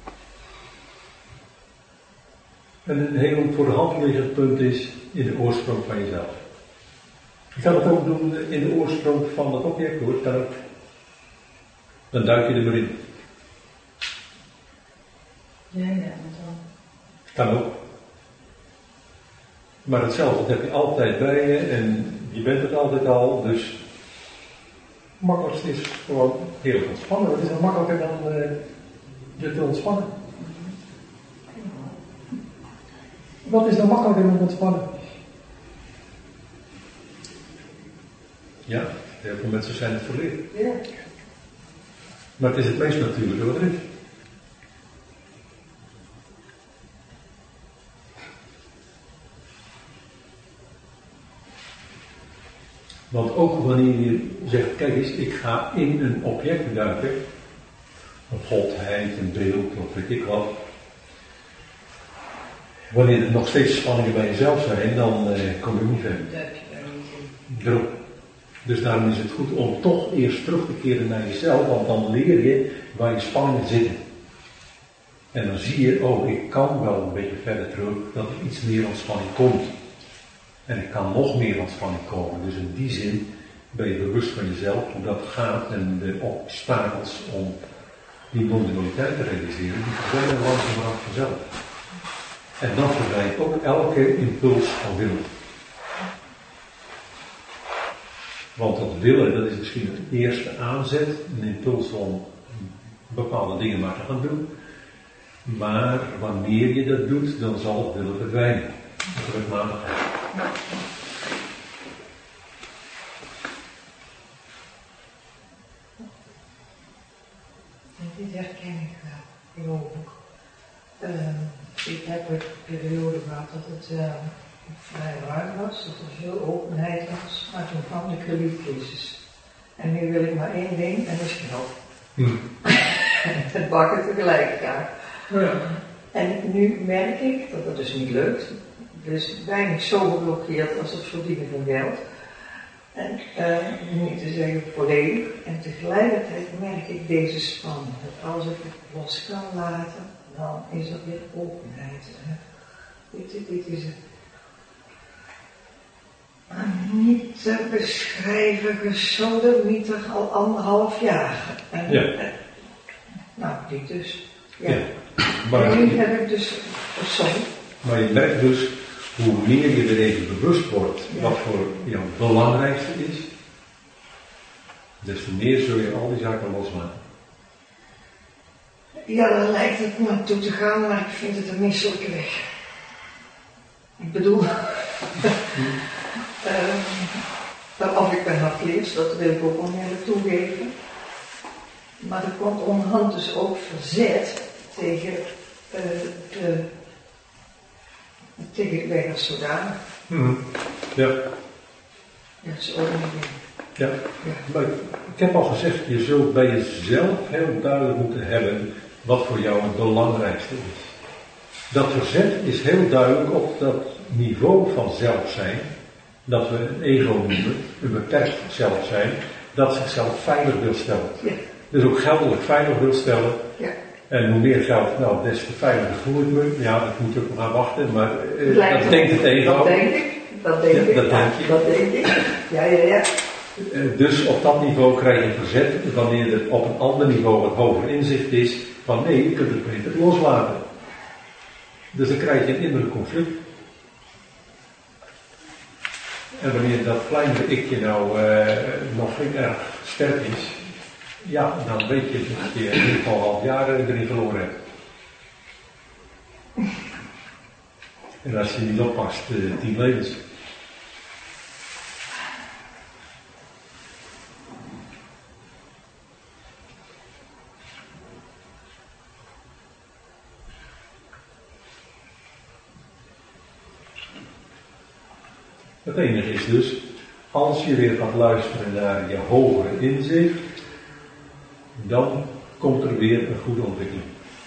En een heel voor de hand liggend punt is in de oorsprong van jezelf. Je kan het ook doen in de oorsprong van het object hoor, kan ook. Dan duik je er maar in. Ja, ja, en dan. Kan ook. Maar hetzelfde heb je altijd bij je en je bent het altijd al, dus het makkelijkste is gewoon heel ontspannen. Wat is dan makkelijker dan uh, je te ontspannen? Wat is dan makkelijker dan ontspannen? Ja, heel veel mensen zijn het verleerd. Ja. Maar het is het meest natuurlijke wat er is. Want ook wanneer je zegt, kijk eens, ik ga in een object duiken, een godheid, een beeld, of weet ik wat. Wanneer er nog steeds spanningen bij jezelf zijn, dan eh, kom je niet verder. Duik je daar niet in. Daarom. Dus daarom is het goed om toch eerst terug te keren naar jezelf, want dan leer je waar je spanningen zitten. En dan zie je, oh, ik kan wel een beetje verder terug, dat er iets meer ontspanning komt. En ik kan nog meer ontspanning komen. Dus in die zin ben je bewust van jezelf, hoe dat gaat en de obstakels om die non-dualiteit te realiseren, die verdwijnen langzamerhand vanzelf. En dan verdwijnt ook elke impuls van willen. Want dat willen, dat is misschien het eerste aanzet, een impuls om bepaalde dingen maar te gaan doen. Maar wanneer je dat doet, dan zal het willen verdwijnen. Dat wordt maandag. Dit herken ik wel, geloof ik. Uh, ik heb een periode gehad dat het uh, vrij ruim was, dat er veel openheid was, maar toen kwam de kredietcrisis. En nu wil ik maar één ding en dat is geld. Hmm. Het bakken tegelijkertijd. Ja. En nu merk ik dat dat dus niet lukt. Er is weinig zo geblokkeerd als het verdienen van geld. En uh, niet te zeggen volledig. En tegelijkertijd merk ik deze spanning. Dat als ik het los kan laten, dan is er weer openheid. Dit, dit, dit is het. Maar niet te beschrijven, gesodemieter al anderhalf jaar. En, ja. uh, nou, dit dus. Ja. ja. Maar, en nu heb ik dus, sorry. Maar je merkt dus, hoe meer je er even bewust wordt, ja. wat voor jou het belangrijkste is, des te meer zul je al die zaken loslaten. Ja, dan lijkt het naartoe te gaan, maar ik vind het een misselijke weg. Ik bedoel, hmm. uh, of ik ben hardleers, dat wil ik ook onmiddellijk toegeven. Maar er komt onderhand dus ook verzet tegen uh, de tegen de weg als zodanig. Hmm. Ja. Ja, dat is ook een ding. Ja. ja, maar ik heb al gezegd, je zult bij jezelf heel duidelijk moeten hebben wat voor jou het belangrijkste is. Dat verzet is heel duidelijk op dat niveau van zelf zijn, dat we een ego noemen, een beperkt zelf zijn, dat zichzelf veilig wil stellen. Ja. Dus ook geldelijk veilig wil stellen. Ja. En hoe meer geld, nou, des te veiliger voel ik me. Ja, dat moet ook nog aan wachten, maar uh, dat denkt het ego. Dat denk ik, dat denk ja, ik. Dat denk je. Dat denk ik. Ja, ja, ja. Uh, dus op dat niveau krijg je verzet, wanneer er op een ander niveau wat hoger inzicht is, van nee, je kunt het beter loslaten. Dus dan krijg je een innerlijk conflict. En wanneer dat kleinere ikje nou uh, nog flink erg sterk is, ja, dan weet je dat je in ieder geval al jaren erin verloren hebt. En als je niet oppast, uh, tien levens. Het enige is dus, als je weer gaat luisteren naar je hogere inzicht, dan komt er weer een goede ontwikkeling.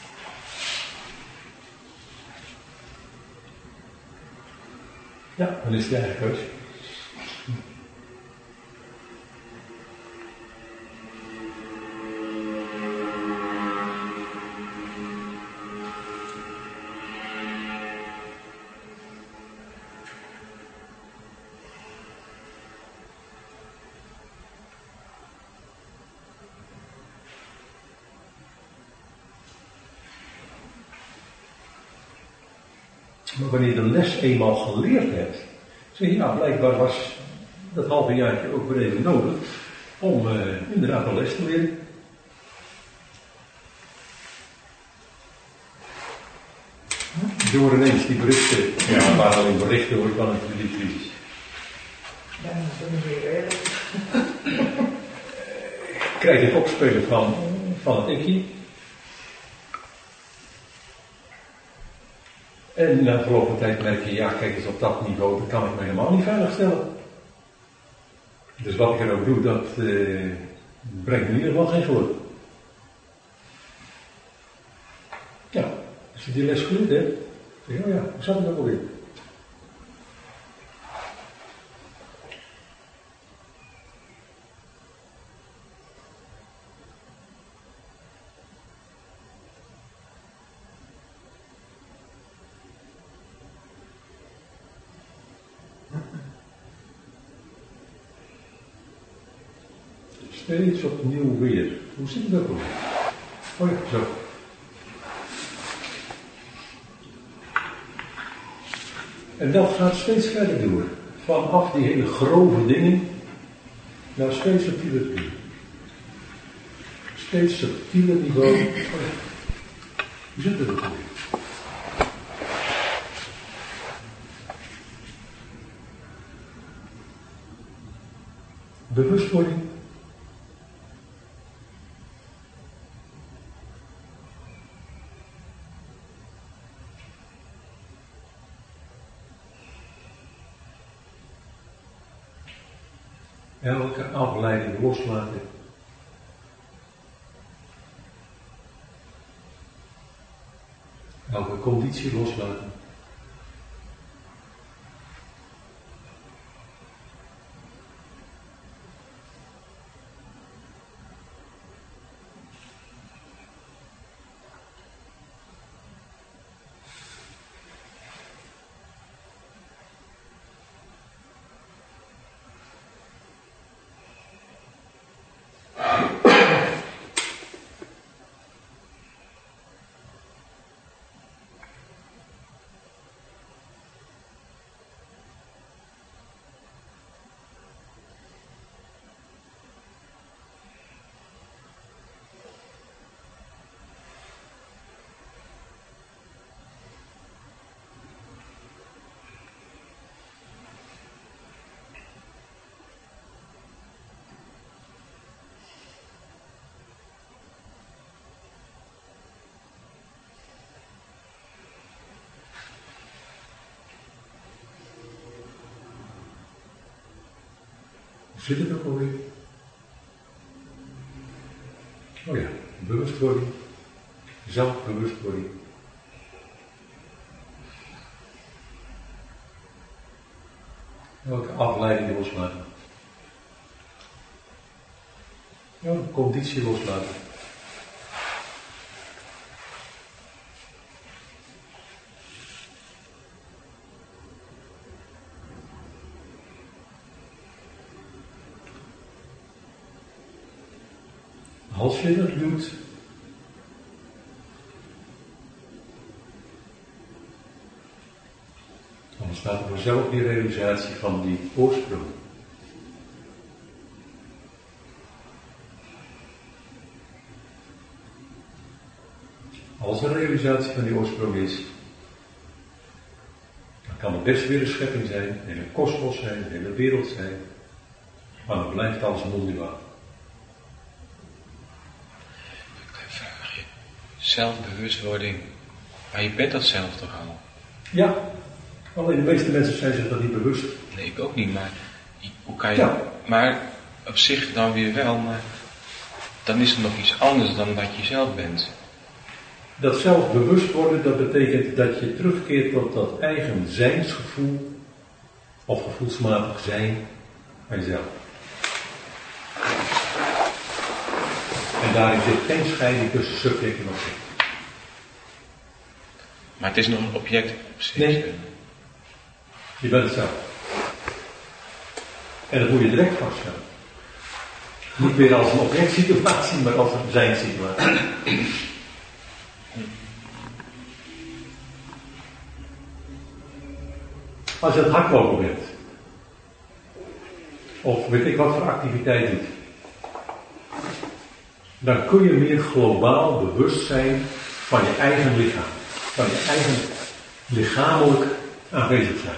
Ja, dan is het je eigen keus. Maar wanneer je de les eenmaal geleerd hebt, zeg je, ja, blijkbaar was dat halve jaartje ook weer even nodig om uh, inderdaad een les te leren. Door ineens die berichten, ja, maar alleen berichten hoor, kan het niet crisis. Ja, dat is weer eerlijk. Krijg je het opspelen van, van het ikkie. En na verloop van tijd merk je, ja, kijk eens op dat niveau, dat kan ik me helemaal niet veilig stellen. Dus wat ik er ook doe, dat uh, brengt in ieder geval geen geluk. Ja, als je die les geleerd hebt, zeg je, oh ja, hoe zat het ook alweer? Steeds opnieuw weer. Hoe zit het ook alweer? Oh ja, zo. En dat gaat steeds verder door. Vanaf die hele grove dingen naar steeds subtieler niveau. Steeds subtieler niveau. Oh ja. Hoe zit het ook alweer? Bewustwording. Elke afleiding loslaten. Elke conditie loslaten. Zit het ook alweer? Oh ja, bewustwording, zelfbewustwording. Elke afleiding loslaten. Elke conditie loslaten. Als je dat doet, dan ontstaat er vanzelf die realisatie van die oorsprong. Als er een realisatie van die oorsprong is, kan het best weer een schepping zijn, een hele kosmos zijn, een hele wereld zijn. Maar het blijft alles non-duaal. Een vraagje. Zelfbewustwording. Maar je bent dat zelf toch al? Ja, alleen de meeste mensen zijn zich dat niet bewust. Nee, ik ook niet, maar hoe kan je... Ja. Maar op zich dan weer wel, maar dan is er nog iets anders dan wat je zelf bent. Dat zelfbewust worden, dat betekent dat je terugkeert tot dat eigen zijnsgevoel, of gevoelsmatig zijn van jezelf. En daarin zit geen scheiding tussen subject en object. Maar het is nog een object op zich. Nee. Je bent het zelf. En dat moet je direct vaststellen. Niet meer als een objectsituatie, maar als een zijnsituatie. Als je aan het hardlopen bent, of weet ik wat voor activiteit doet, dan kun je meer globaal bewust zijn van je eigen lichaam. Van je eigen lichamelijk aanwezig zijn.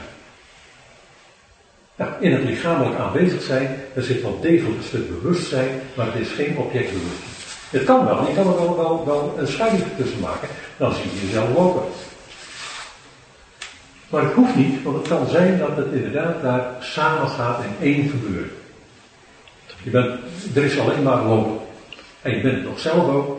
Nou, in het lichamelijk aanwezig zijn, daar zit wel degelijk een stuk bewustzijn, maar het is geen objectbewustzijn. Het kan wel, je kan er wel, wel, wel een scheiding tussen maken, dan zie je jezelf lopen. Maar het hoeft niet, want het kan zijn dat het inderdaad daar samen gaat in één gebeuren. Je bent, er is alleen maar lopen. En je bent het ook zelf ook.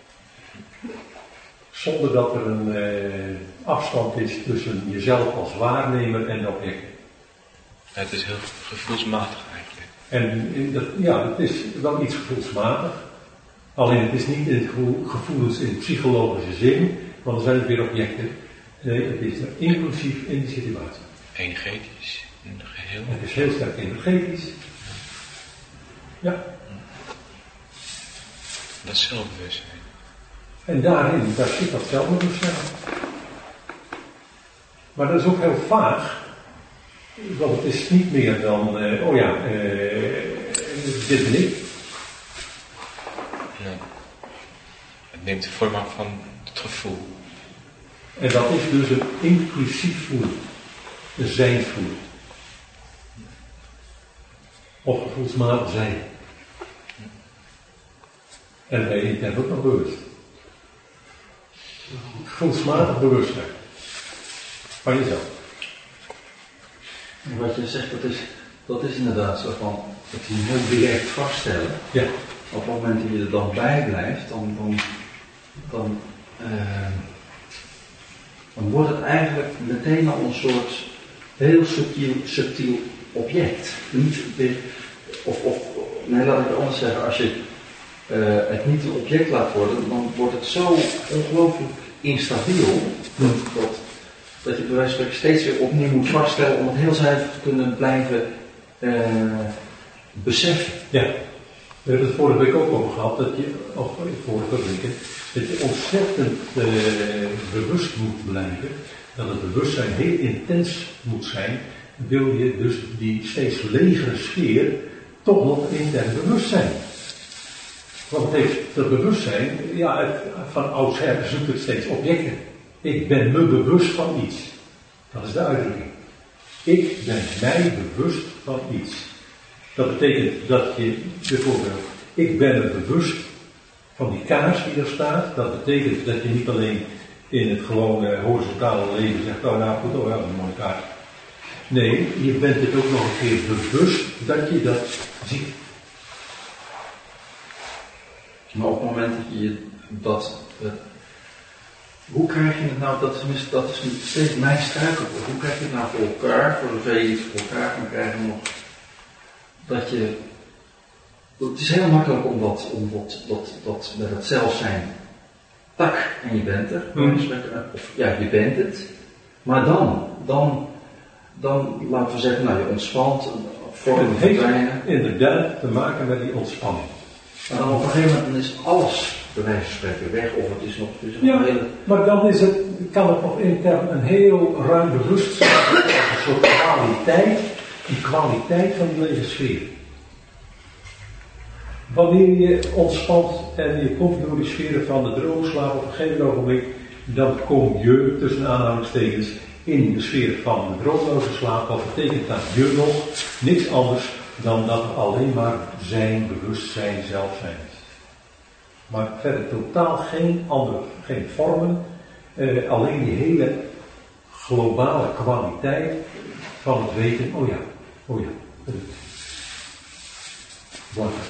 Zonder dat er een eh, afstand is tussen jezelf als waarnemer en de objecten. Ja, het is heel gevoelsmatig eigenlijk. En in dat, ja, het is wel iets gevoelsmatig. Alleen het is niet in het gevoel, gevoelens in psychologische zin, want dan zijn het weer objecten. Nee, het is er inclusief in die situatie. Energetisch, in het geheel. Het is heel sterk energetisch. Ja. Dat is zelfbewustzijn. En daarin, daar zit dat zelfbewustzijn. Maar dat is ook heel vaag. Want het is niet meer dan, uh, oh ja, uh, dit ben ik. Ja. Het neemt de vorm aan van het gevoel. En dat is dus een inclusief voelen. Een zijnsvoelen. Of gevoelsmatig zijn. En ben je intern ook nog bewust. Gevoelsmatig bewustzijn. Van jezelf. En wat je zegt, dat is, dat is inderdaad zo van, dat je heel direct vaststellen. Ja. Op het moment dat je er dan bij blijft, dan, dan, dan, uh, dan wordt het eigenlijk meteen al een soort heel subtiel, subtiel object. Niet, of, of, nee, laat ik het anders zeggen, als je uh, het niet een object laat worden, dan wordt het zo ongelooflijk instabiel, dat, dat, dat je bij wijze van spreken steeds weer opnieuw moet vaststellen om het heel zuiver te kunnen blijven uh, beseffen. Ja. We hebben het vorige week ook over gehad, dat je, of vorige week, dat je ontzettend uh, bewust moet blijven, dat het bewustzijn heel intens moet zijn, wil je dus die steeds legere sfeer toch nog intern bewustzijn. Want het heeft dat bewustzijn, ja, het, van oudsher zoekt het steeds objecten. Ik ben me bewust van iets. Dat is de uitdrukking. Ik ben mij bewust van iets. Dat betekent dat je bijvoorbeeld, ik ben me bewust van die kaars die er staat. Dat betekent dat je niet alleen in het gewone horizontale leven zegt, oh nou goed, oh ja, een mooie kaars. Nee, je bent het ook nog een keer bewust dat je dat ziet. Maar op het moment dat je dat, uh, hoe krijg je het nou, dat is, dat is steeds mijn struikelpunt, hoe krijg je het nou voor elkaar, voor zover je iets voor elkaar kan krijgen nog, dat je, het is heel makkelijk om dat, om dat, dat, dat met het zelf zijn, tak, en je bent er, hmm. of ja, je bent het, maar dan, dan, dan laten we zeggen, nou je ontspant, vormen verdwijnen. Inderdaad te maken met die ontspanning. Maar dan op een gegeven moment is alles bij wijze van spreken weg, of het is nog, het is nog ja, een hele... maar dan is het, kan het nog intern een heel ruim bewustzijn zijn, een soort kwaliteit, die kwaliteit van die lege sfeer. Wanneer je ontspant en je komt door die sferen van de droomslaap op een gegeven ogenblik, dan kom je, tussen aanhalingstekens, in de sfeer van de droomloze slaap, wat betekent dat je nog niks anders dan dat er alleen maar zijn, bewustzijn, zelf zijn is. Maar verder totaal geen andere, geen vormen, eh, alleen die hele globale kwaliteit van het weten, oh ja, oh ja, dat is belangrijk.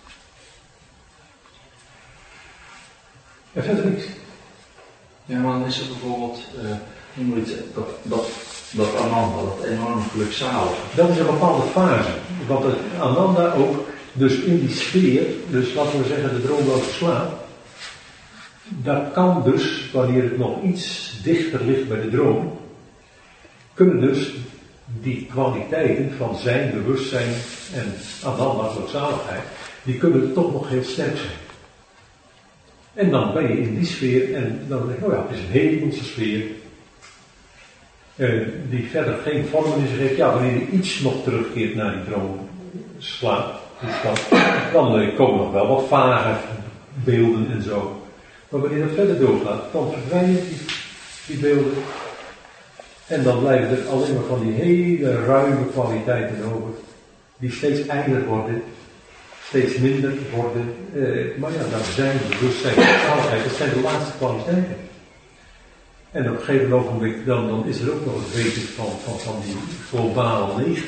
En verder niks. Ja, maar dan is er bijvoorbeeld, uh, hoe moet je het, dat, dat, dat Ananda, dat enorme gelukzalige. Dat is een bepaalde fase. Want het Ananda ook, dus in die sfeer, dus laten we zeggen de droomloze slaap, dat kan dus, wanneer het nog iets dichter ligt bij de droom, kunnen dus die kwaliteiten van zijn, bewustzijn en Ananda, gelukzaligheid, die kunnen toch nog heel sterk zijn. En dan ben je in die sfeer en dan denk je, oh ja, het is een hemelse sfeer. Uh, die verder geen vormen in zich heeft. Ja, wanneer je iets nog terugkeert naar die droomslaap, dan, dan uh, komen nog wel wat vage beelden en zo. Maar wanneer dat verder doorgaat, dan verdwijnen die, die beelden. En dan blijven er alleen maar van die hele ruime kwaliteiten over, die steeds eiler worden. Steeds minder worden, eh, maar ja, dat zijn bewustzijn en zaligheid, dat zijn de laatste kwaliteiten. En op een gegeven ogenblik, dan, dan is er ook nog het weten van, van, van die globale leegte.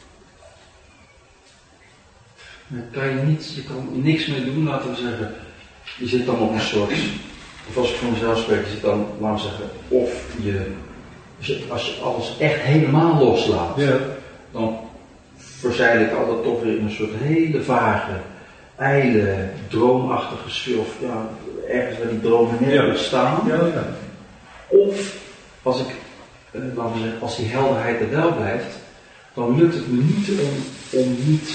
Dan kan je, niet, je kan niks meer doen, laten we zeggen. Je zit dan op een soort, of als ik voor mezelf spreek, je zit dan, laten we zeggen, of je, als je, als je alles echt helemaal loslaat, Ja. dan verzeil ik altijd toch weer in een soort hele vage, ijle, droomachtige sfeer, of ja, ergens waar die dromen net Ja. bestaan. Ja, ja. Of, als ik, eh, laten we zeggen, als die helderheid er wel blijft, dan lukt het me niet om, om niet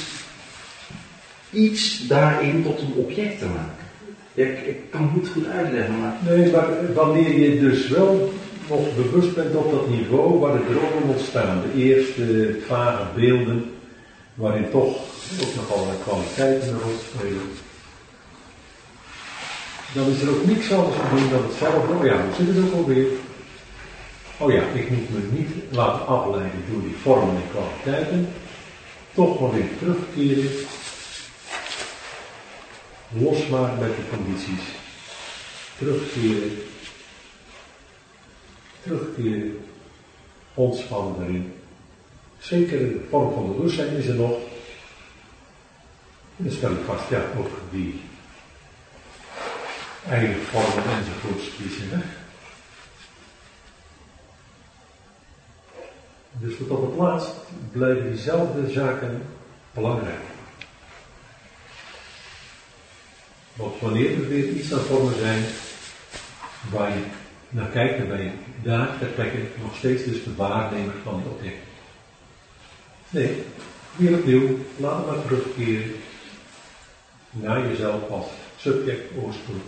iets daarin tot een object te maken. Ja, ik, ik kan het niet goed uitleggen, maar... Nee, maar wanneer je dus wel nog bewust bent op dat niveau waar de dromen ontstaan, de eerste vage beelden, waarin toch ook nog allerlei kwaliteiten een rol spelen, dan is er ook niks anders te doen dan hetzelfde. Oh ja, hoe zit het ook alweer? Oh ja, ik moet me niet laten afleiden door die vormen en kwaliteiten. Toch wel weer terugkeren. Losmaken met de condities. Terugkeren. Terugkeren. Ontspannen daarin. Zeker de vorm van bewustzijn is er nog. En dan stel ik vast, ja, ook die eigen vormen enzovoorts, die zijn weg. Dus tot op het laatst blijven diezelfde zaken belangrijk. Want wanneer er weer iets aan vormen zijn waar je naar kijkt, dan ben je daar ter plekke nog steeds dus de waarnemer van het object. Nee, weer opnieuw, laat het maar terugkeren naar jezelf als subject oorsprong.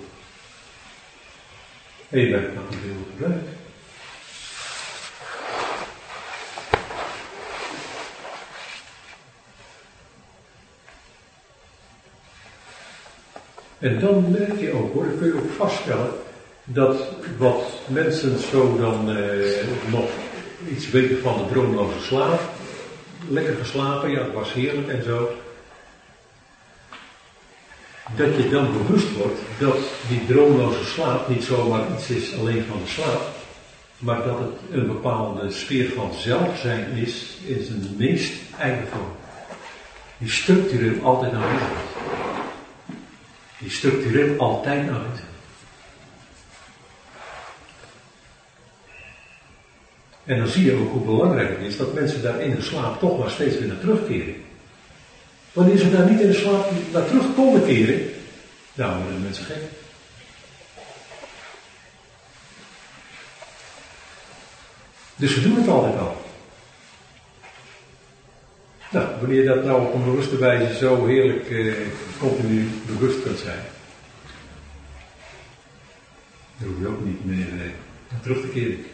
En je bent nog een deel te blijven. En dan merk je ook, hoor, dan kun je ook vaststellen dat wat mensen zo dan eh, nog iets weten van de droomloze slaap, lekker geslapen, ja, het was heerlijk en zo, dat je dan bewust wordt dat die droomloze slaap niet zomaar iets is alleen van de slaap, maar dat het een bepaalde sfeer van zelfzijn is in zijn meest eigen vorm. Die structureel altijd aanwezig is. Die structureel altijd aanwezig is. En dan zie je ook hoe belangrijk het is dat mensen daar in de slaap toch maar steeds weer naar terugkeren. Wanneer ze daar niet in de slaap naar terug komen keren, dan worden de mensen gek. Dus we doen het altijd al. Nou, wanneer je dat nou op een bewuste wijze zo heerlijk eh, continu bewust kunt zijn, dan hoef je ook niet meer eh, naar terug te keren.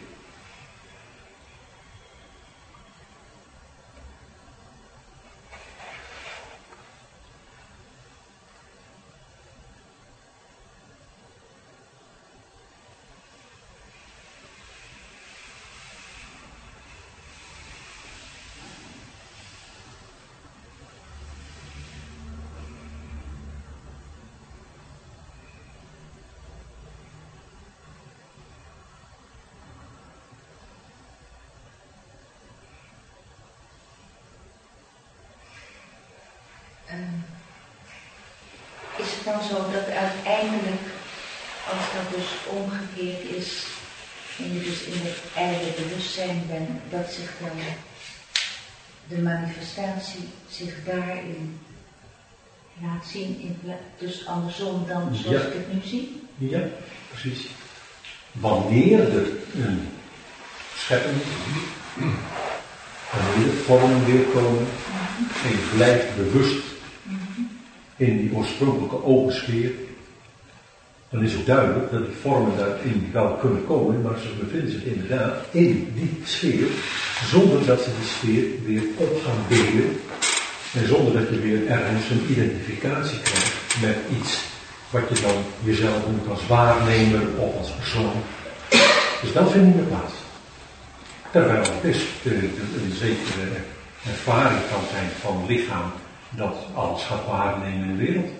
dan zo dat uiteindelijk, als dat dus omgekeerd is, en je dus in het eigen bewustzijn bent, dat zich dan de manifestatie zich daarin laat zien, in pla- dus andersom dan zoals Ja. ik het nu zie? Ja, precies. Wanneer er een schepping is, wanneer er vormen weer komen, en je blijft bewust in die oorspronkelijke open sfeer, dan is het duidelijk dat die vormen daarin wel kunnen komen, maar ze bevinden zich inderdaad in die sfeer, zonder dat ze die sfeer weer op gaan delen, en zonder dat je weer ergens een identificatie krijgt met iets wat je dan jezelf noemt als waarnemer of als persoon. Dus dat vindt niet meer plaats. Terwijl het is de, de, een zekere ervaring kan zijn van het lichaam dat alles gaat waarnemen in de wereld.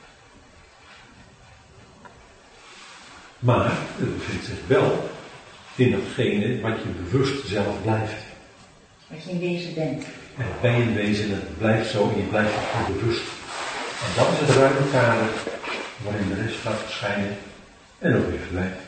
Maar het bevindt zich wel in datgene wat je bewust zelf blijft. Wat je in wezen bent. En dat ben je in wezen en het blijft zo en je blijft het bewust. En dat is het ruime kader waarin de rest gaat verschijnen en ook weer verdwijnt.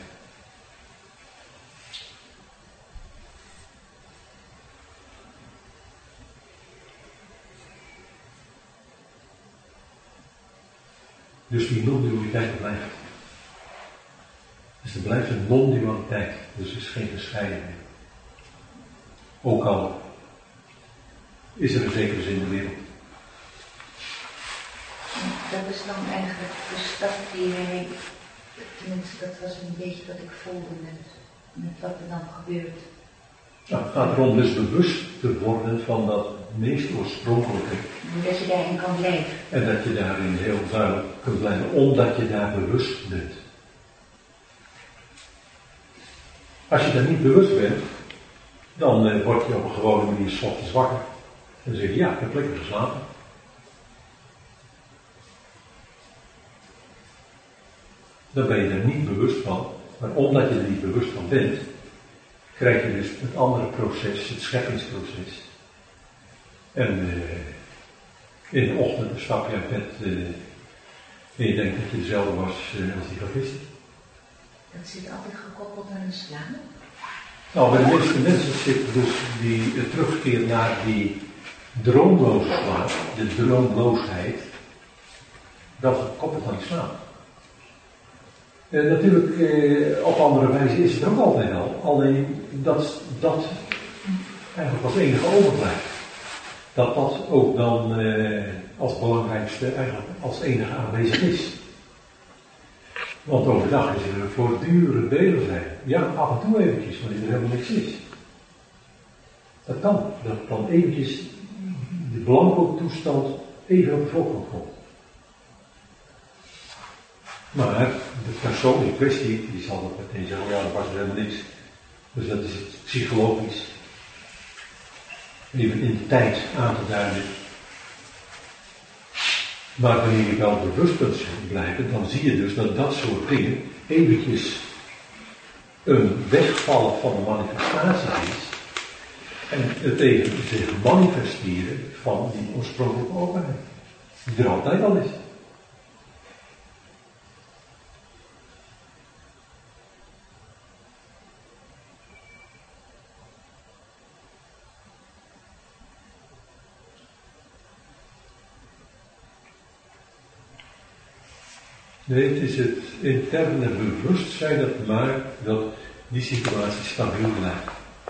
Dus die non-dualiteit blijft. Dus er blijft een non-dualiteit, dus er is geen verscheidenheid. Ook al is er een zekere zin in de wereld. Dat is dan eigenlijk de stap die hij, tenminste dat was een beetje wat ik voelde met, met wat er dan gebeurt. Nou, het gaat erom dus bewust te worden van dat meest oorspronkelijke. Dat je daarin kan blijven. En dat je daarin heel duidelijk kunt blijven, omdat je daar bewust bent. Als je daar niet bewust bent, dan eh, word je op een gewone manier 's ochtends wakker. En dan zeg je, ja, ik heb lekker geslapen. Dan ben je er niet bewust van, maar omdat je er niet bewust van bent, krijg je dus het andere proces, het scheppingsproces. En uh, in de ochtend stap je uit bed uh, en je denkt dat je dezelfde was uh, als die van gisteren. Dat zit altijd gekoppeld aan de slaap. Nou, bij de meeste mensen zit dus die uh, terugkeer naar die droomloze slaap, de droomloosheid, dat is gekoppeld aan die slaap. Uh, natuurlijk, uh, op andere wijze is het er ook altijd al, alleen dat dat eigenlijk als enige overblijft. Dat dat ook dan uh, als belangrijkste, eigenlijk als enige aanwezig is. Want overdag is er voortdurend bezig zijn. Ja, af en toe eventjes, wanneer er helemaal niks is. Dat kan, dat dan eventjes de blanco toestand even op de voorgrond komt. Maar de persoon in kwestie, die zal dat meteen zeggen, ja, dat was er helemaal niks. Dus dat is het psychologisch. Even in de tijd aan te duiden. Maar wanneer je wel bewust kunt blijven, dan zie je dus dat dat soort dingen eventjes een wegvallen van de manifestatie is. En het even zich manifesteren van die oorspronkelijke openheid. Die er altijd al is. Nee, het is het interne bewustzijn dat maakt dat die situatie stabiel blijft.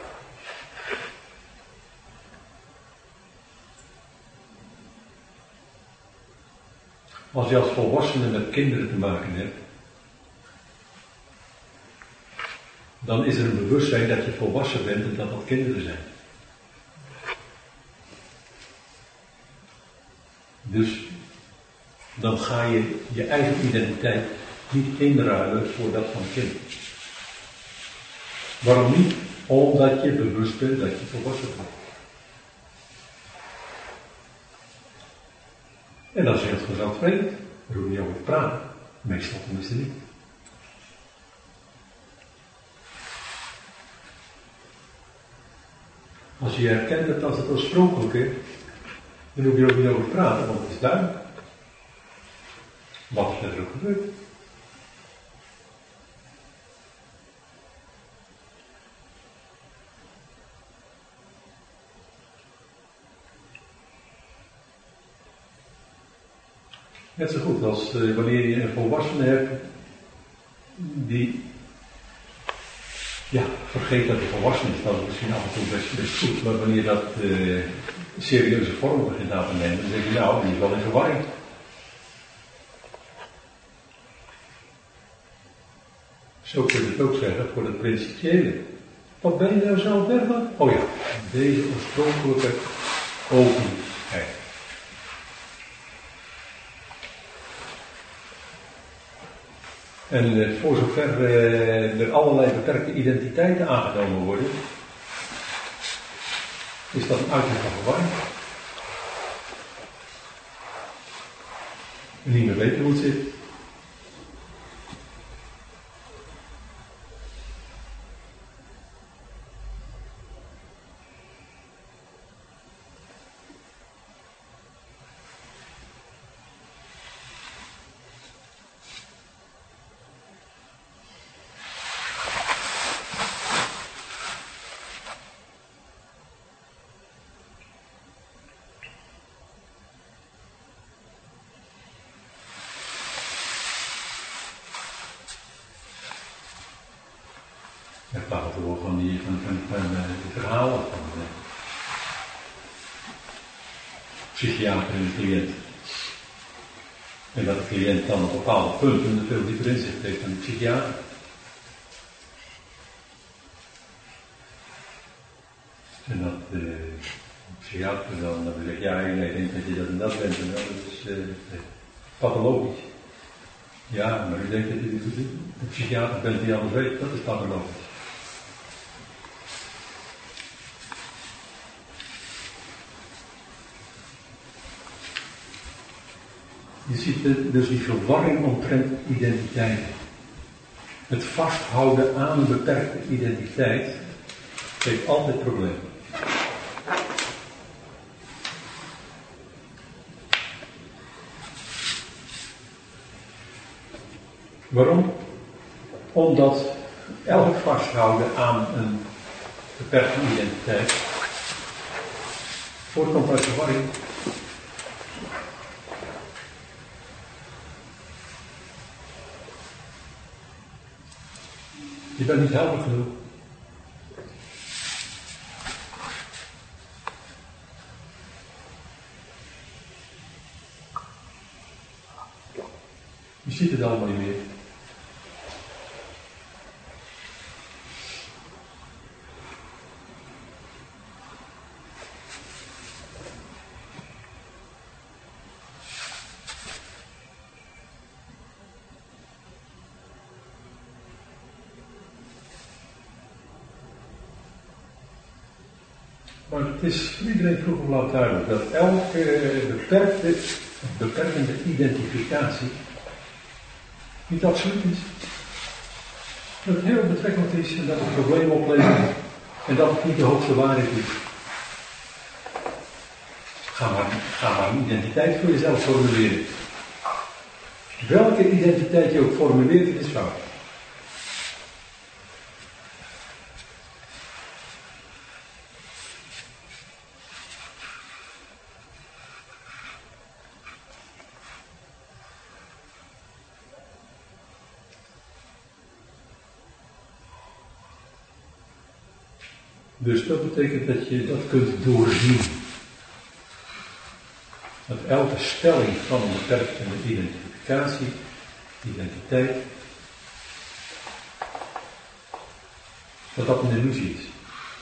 Als je als volwassene met kinderen te maken hebt, dan is er een bewustzijn dat je volwassen bent en dat dat kinderen zijn. Dus dan ga je je eigen identiteit niet inruilen voor dat van kind. Waarom niet? Omdat je bewust bent dat je volwassen bent. En dat is heel vanzelfsprekend. Daar hoef je niet over te praten. Meestal tenminste niet. Als je herkent het als het oorspronkelijke, dan hoef je er ook niet over te praten, want het is duidelijk. Wat er verder ook gebeurt. Net zo goed als uh, wanneer je een volwassene hebt die ja, vergeet dat hij volwassen is, dat is misschien af en toe best, best goed, maar wanneer dat uh, serieuze vorm begint aan te nemen, dan denk je nou, die is wel in verwarring. Zo kun je het ook zeggen voor het principiële. Wat ben je nou zo werkelijk? Oh ja, deze oorspronkelijke openheid. En uh, voor zover uh, er allerlei beperkte identiteiten aangenomen worden, is dat een uiting van verwarring. En niet meer weten hoe het zit. Het gaat door van die, van, van, van, van die verhalen van de psychiater en de cliënt. En dat de cliënt dan op bepaalde punten veel dieper inzicht heeft dan de psychiater. En dat de psychiater dan, dan zegt, ja, jij denkt dat je dat en dat bent en dat is uh, pathologisch. Ja, maar u denkt dat u de psychiater bent die alles weet, dat is pathologisch. Je ziet dus die verwarring omtrent identiteit. Het vasthouden aan een beperkte identiteit geeft altijd problemen. Waarom? Omdat elk vasthouden aan een beperkte identiteit voortkomt uit verwarring. Je bent niet helder genoeg. Je ziet het allemaal niet meer. Maar het is voor iedereen vroeg of laat duidelijk dat elke beperkte, beperkende identificatie niet absoluut is. Dat het heel betrekkelijk is en dat het problemen oplevert en dat het niet de hoogste waarheid is. Ga maar, ga maar een identiteit voor jezelf formuleren. Welke identiteit je ook formuleert, het is fout. Dus dat betekent dat je dat kunt doorzien. Dat elke stelling van een beperkende identificatie, identiteit, dat dat een illusie is.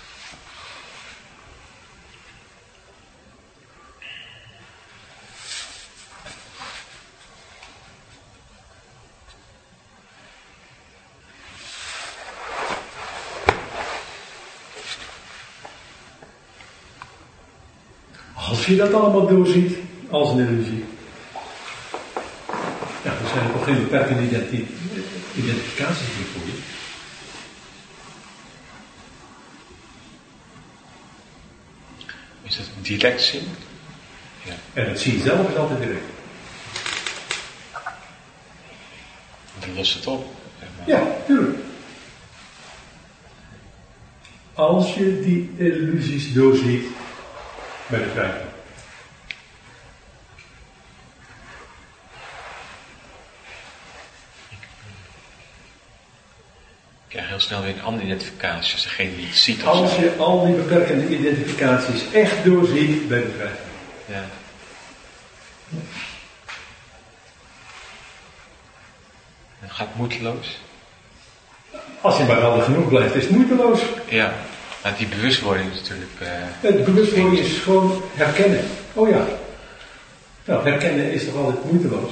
Als je dat allemaal doorziet als een illusie, ja, dan zijn er toch geen beperkende identi- identificaties meer voor je. Is dat direct zien? Ja. En het zien zelf is altijd direct. lost het op. Zeg maar. Ja, tuurlijk. Als je die illusies doorziet bij de vrijheid. Ik krijg heel snel weer een andere identificatie als degene die het ziet. Als je al die beperkende identificaties echt doorziet bij de vrijheid. Ja. Dan gaat moeiteloos. Als je maar helder genoeg blijft, is het moeiteloos. Ja, maar die bewustwording is natuurlijk... Uh, Het bewustwording is gewoon herkennen. Oh ja. Nou, herkennen is toch altijd moeiteloos?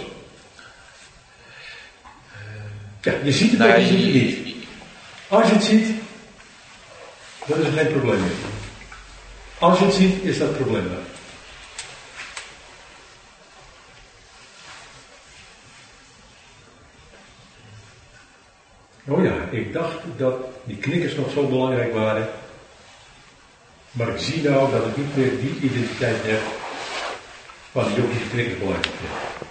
Ja, je ziet het, maar je ziet het niet. Als je het ziet, dan is er geen probleem meer. Als je het ziet, is dat probleem er. Oh ja, ik dacht dat die knikkers nog zo belangrijk waren. Maar ik zie nou dat ik niet meer die identiteit heb van die jongens die knikkers belangrijk vind.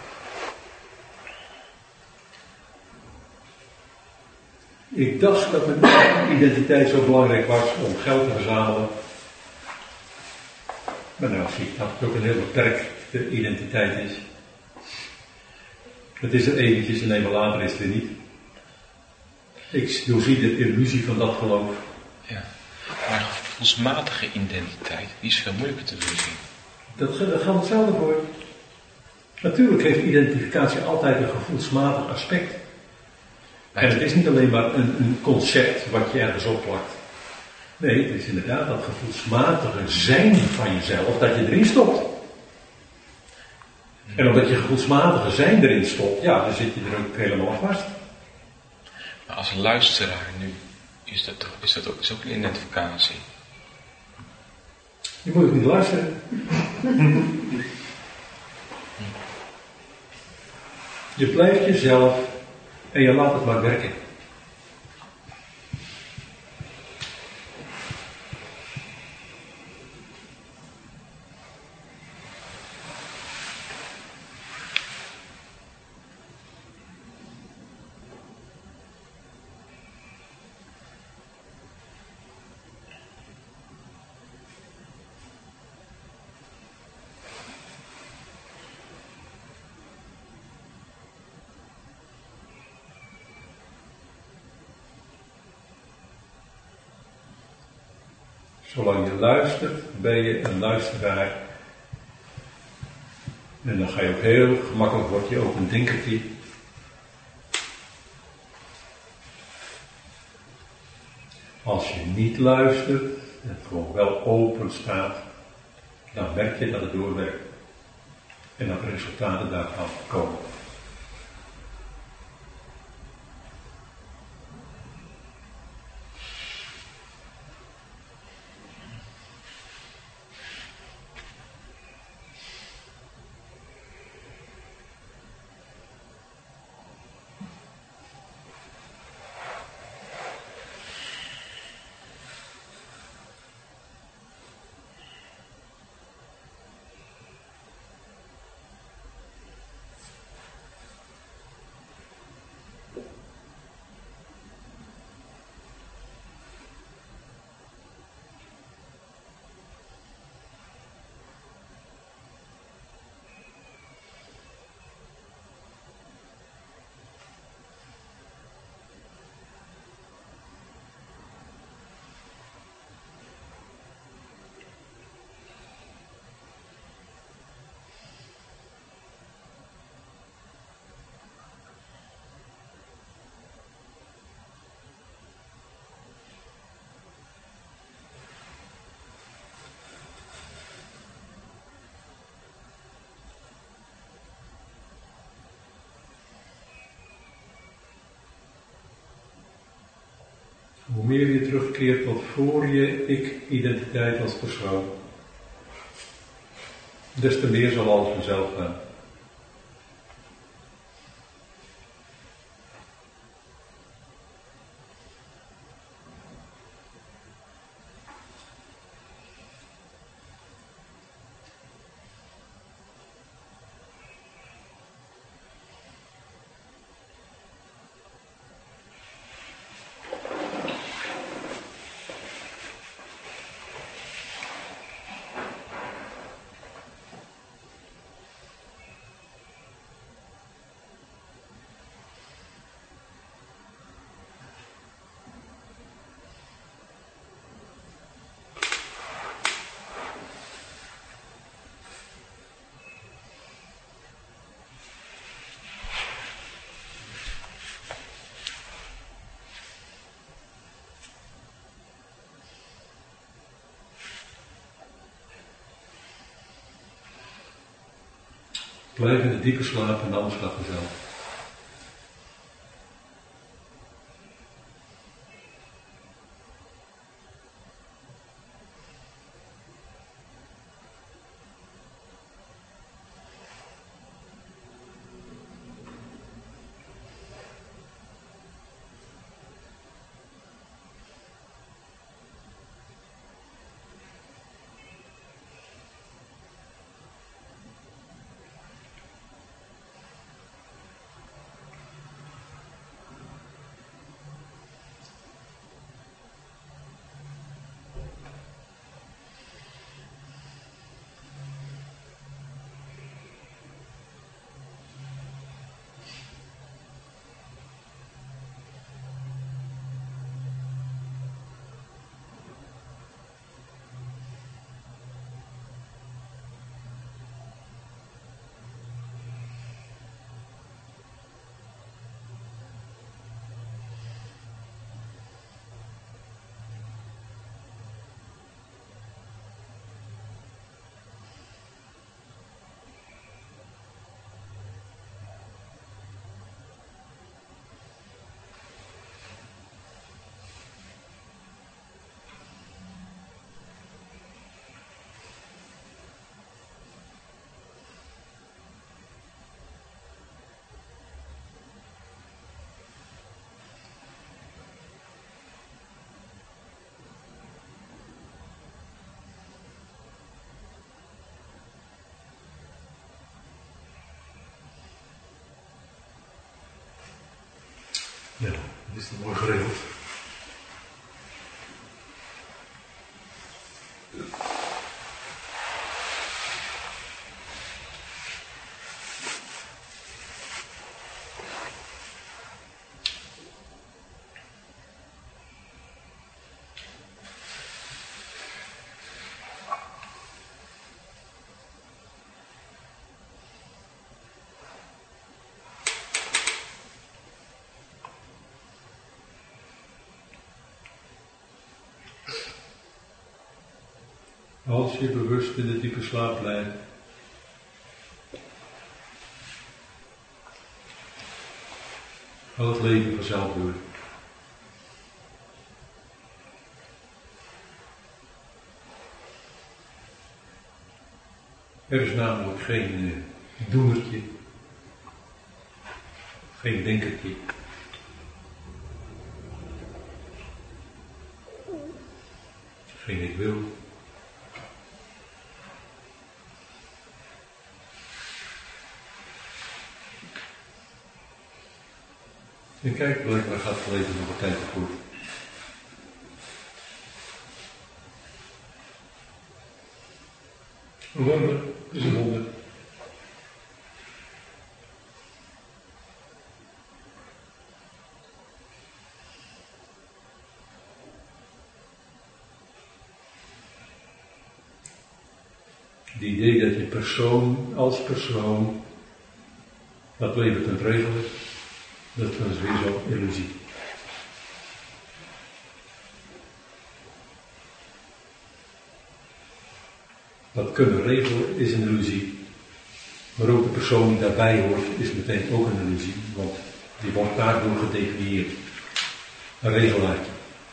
Ik dacht dat mijn identiteit zo belangrijk was om geld te verzamelen. Maar nou zie ik dat het ook een heel beperkte identiteit is. Het is er eventjes en eenmaal later is het er niet. Ik doorzie de illusie van dat geloof. Ja, maar gevoelsmatige identiteit, die is veel moeilijker te doorzien. Dat, dat geldt hetzelfde voor. Natuurlijk heeft identificatie altijd een gevoelsmatig aspect. En het is niet alleen maar een, een concept wat je ergens opplakt. Nee, het is inderdaad dat gevoelsmatige zijn van jezelf dat je erin stopt. En omdat je gevoelsmatige zijn erin stopt, ja, dan zit je er ook helemaal aan vast. Maar als luisteraar nu, is dat, toch, is dat ook, is ook een identificatie? Je moet ook niet luisteren. Je blijft jezelf en je laat het maar werken. Zolang je luistert, ben je een luisteraar. En dan ga je ook heel gemakkelijk, word je ook een denkertje. Als je niet luistert, en gewoon wel open staat, dan merk je dat het doorwerkt. En dat de resultaten daarvan komen. Hoe meer je terugkeert tot voor je ik-identiteit als persoon, des te meer zal alles vanzelf gaan. Blijf in de diepe slaap en alles gaat vanzelf. Ja, dat is dan mooi geregeld. Als je bewust in de diepe slaap blijft, gaat het leven vanzelf door. Er is namelijk geen uh, doenertje, geen denkertje. Geen ik wil. En kijk, blijkbaar gaat het leven nog een tijd voor. Een wonder is een wonder. Het idee dat je persoon als persoon dat leven kunt regelen, dat is weer zo'n illusie. Dat kunnen regelen is een illusie. Maar ook de persoon die daarbij hoort is meteen ook een illusie. Want die wordt daardoor gedefinieerd. Een regelaartje.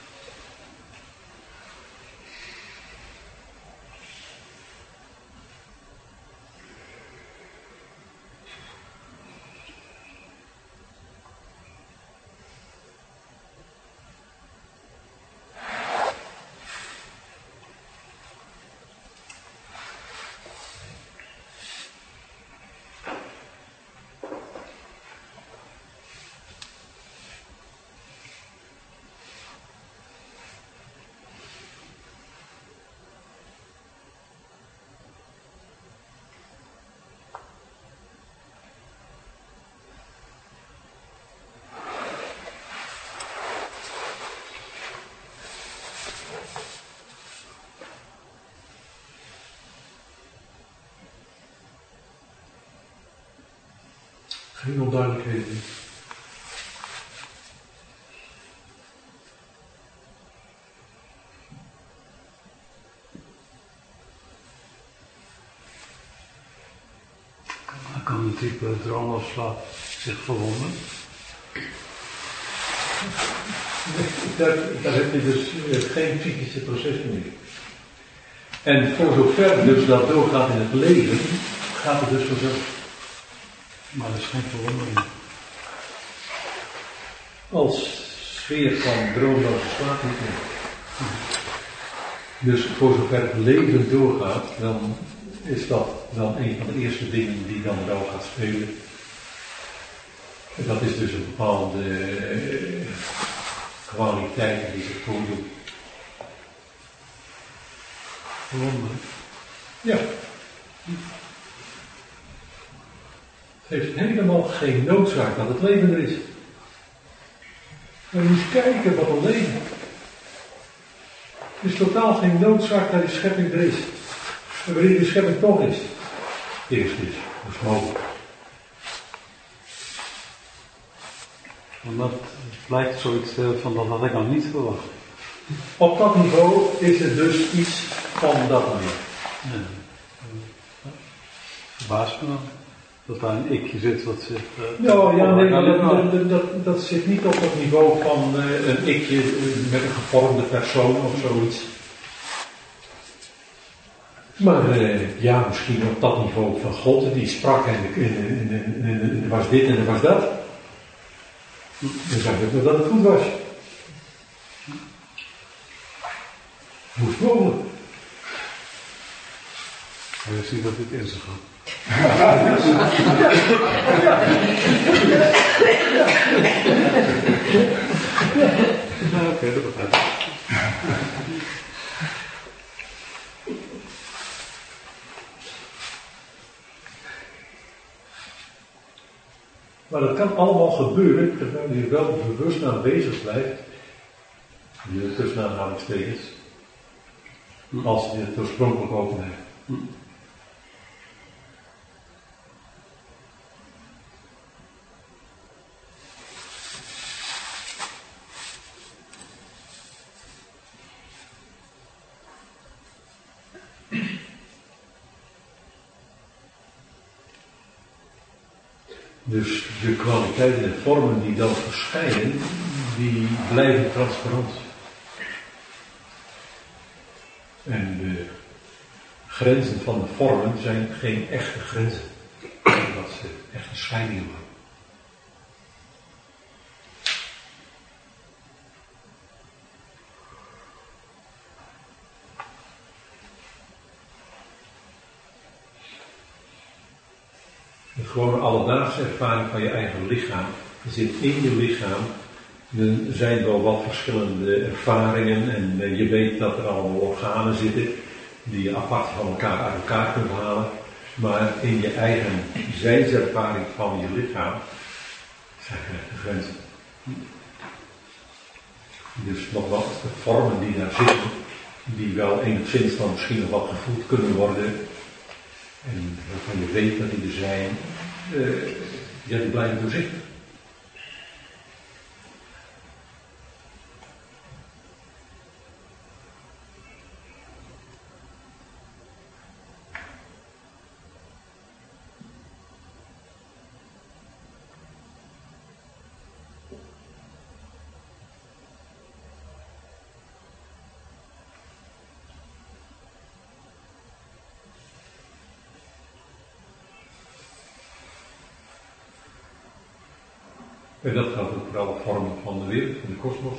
Geen onduidelijkheden. Dan kan een type droomafslag zich verwonden. Daar, daar heb je dus geen psychische processen meer. En voor zover dus dat doorgaat in het leven, gaat het dus vanzelf. Maar er is geen verwondering. Als sfeer van droomloze slaap niet meer. Dus voor zover het leven doorgaat, dan is dat dan een van de eerste dingen die dan wel gaat spelen. En dat is dus een bepaalde uh, kwaliteit die zich voordoet. Verwondering? Ja. Het heeft helemaal geen noodzaak dat het leven er is. Maar je moet kijken wat een leven. Er is totaal geen noodzaak dat die schepping er is. En wanneer die schepping toch is. Eerst is. Dat is mogelijk. En dat blijkt zoiets van, dat had ik nog niet verwacht. Op dat niveau is het dus iets van dat manier. Ja. Verbaast me dan. Dat daar een ikje zit wat zich... Uh, ja, ja, nee, maar dat, dat, dat, dat zit niet op het niveau van uh, een ikje uh, met een gevormde persoon of zoiets. Maar uh, ja, misschien op dat niveau van God, die sprak en, en, en, en, en er was dit en er was dat. Dan zag ik nog dat het goed was. Hoe is het mogelijk? Je ziet dat dit in zich gaat. Ja, oké, dat begrijp ik. Maar dat kan allemaal gebeuren, terwijl je wel bewust aanwezig blijft, je tussen aanhalingstekens, als je het oorspronkelijk open hebt. Hm. Dus de kwaliteiten en vormen die dan verschijnen, die blijven transparant. En de grenzen van de vormen zijn geen echte grenzen, omdat ze echte scheidingen maken. De gewone alledaagse ervaring van je eigen lichaam zit in je lichaam. Er zijn wel wat verschillende ervaringen en je weet dat er allemaal organen zitten die je apart van elkaar uit elkaar kunt halen. Maar in je eigen zijnservaring van je lichaam zijn er de grenzen. Dus nog wat de vormen die daar zitten, die wel enigszins dan misschien nog wat gevoeld kunnen worden. En waarvan je weet dat die er zijn, uh, ja, die blijven doorzichtig. En dat gaat ook voor alle vormen van de wereld, van de kosmos.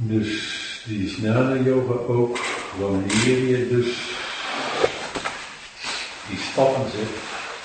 Dus die jnana yoga ook, wanneer je dus die stappen zet.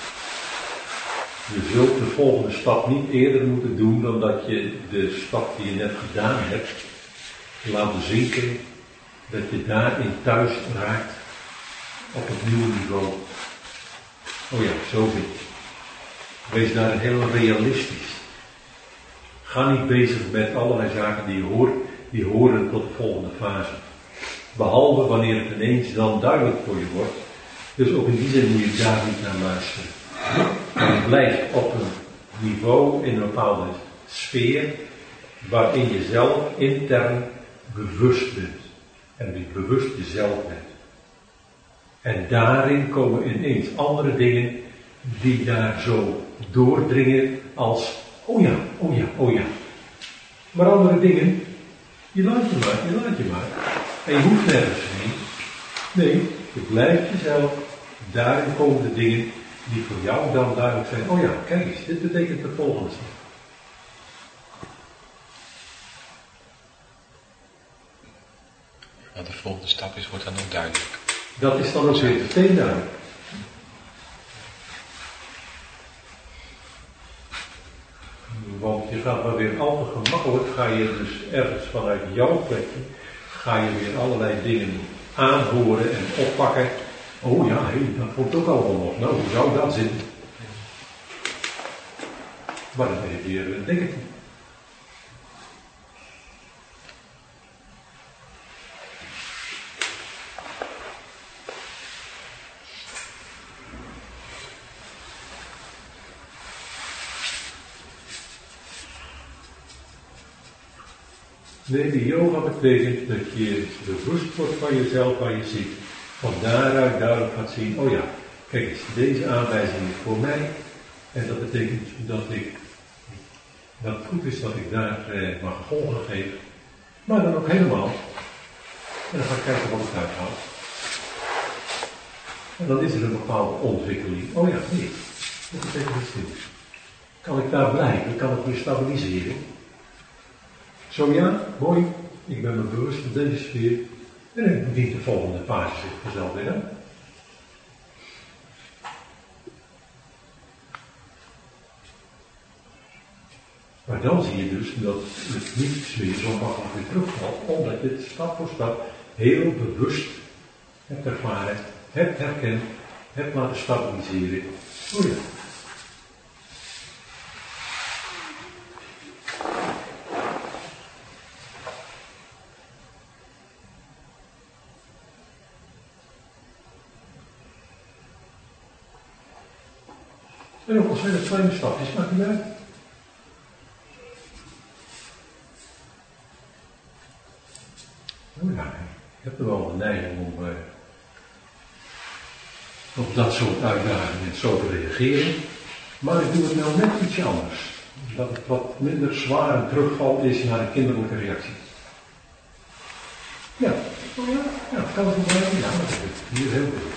Je zult de volgende stap niet eerder moeten doen dan dat je de stap die je net gedaan hebt laten zinken, dat je daarin thuis raakt op het nieuwe niveau. Oh ja, zo vind ik. Wees daar heel realistisch. Ga niet bezig met allerlei zaken die je hoort, die horen tot de volgende fase. Behalve wanneer het ineens dan duidelijk voor je wordt. Dus ook in die zin moet je daar niet naar luisteren. Maar blijf op een niveau, in een bepaalde sfeer, waarin je zelf intern bewust bent. En wie bewust jezelf bent. En daarin komen ineens andere dingen die daar zo doordringen als, oh ja, oh ja, oh ja. Maar andere dingen, je laat je maar, je laat je maar. En je hoeft nergens heen. Nee, je blijft jezelf. Daarin komen de dingen die voor jou dan duidelijk zijn. Oh ja, kijk eens, dit betekent de volgende stap. Wat de volgende stap is, wordt dan ook duidelijk. Dat is dan ook weer meteen duidelijk. Want je gaat maar weer al te gemakkelijk, ga je dus ergens vanuit jouw plekje, ga je weer allerlei dingen aanhoren en oppakken. Oh ja, hey, dat komt ook allemaal nog. Nou, hoe zou dat zitten? Maar dan ben je weer negatief. Nee, de yoga betekent dat je bewust wordt van jezelf, waar je ziet. Van daaruit duidelijk gaat zien, oh ja, kijk eens, deze aanwijzing is voor mij. En dat betekent dat ik, dat het goed is dat ik daar eh, maar gevolgen geef. Maar dan ook helemaal. En dan ga ik kijken wat ik uithaal. En dan is er een bepaalde ontwikkeling. Oh ja, nee, dat betekent iets nieuws. Kan ik daar blijven? Kan ik weer stabiliseren? Zo ja, mooi, ik ben me bewust van deze sfeer. En dan dient de volgende fase zich vanzelf weer aan. Maar dan zie je dus dat het niet weer zo makkelijk weer terugvalt, omdat je het stap voor stap heel bewust hebt ervaren, hebt herkend, hebt laten stabiliseren. Oh ja. En ook al zijn het kleine stapjes, maakt niet uit. Oh ja, ik heb er wel de neiging om uh, op dat soort uitdagingen zo te reageren. Maar ik doe het nou net iets anders. Dat het wat minder zwaar een terugval is naar een kinderlijke reactie. Ja, oh ja, ja, kan het gebruiken? Ja, dat heb ik hier heel veel.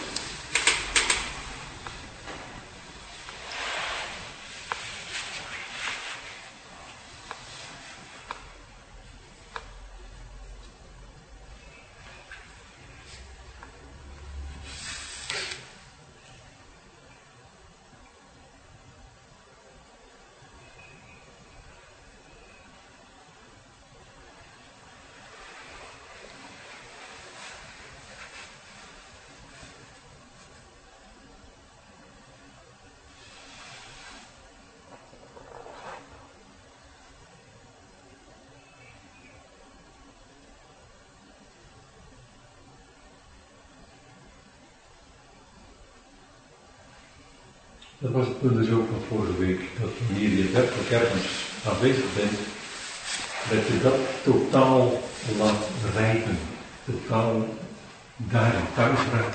Dat was het punt dus ook van vorige week, dat wanneer je werkelijk ergens aanwezig bent, dat je dat totaal laat rijpen, totaal daarin thuis raakt.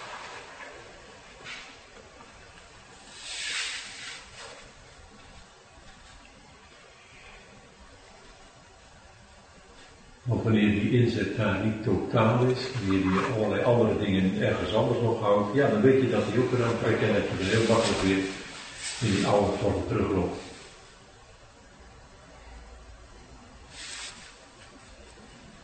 Want wanneer die inzet daar niet totaal is, wanneer je allerlei andere dingen ergens anders nog houdt, ja, dan weet je dat die ook weer aantrekken en dat je er heel makkelijk weer in die oude vorm terugloopt.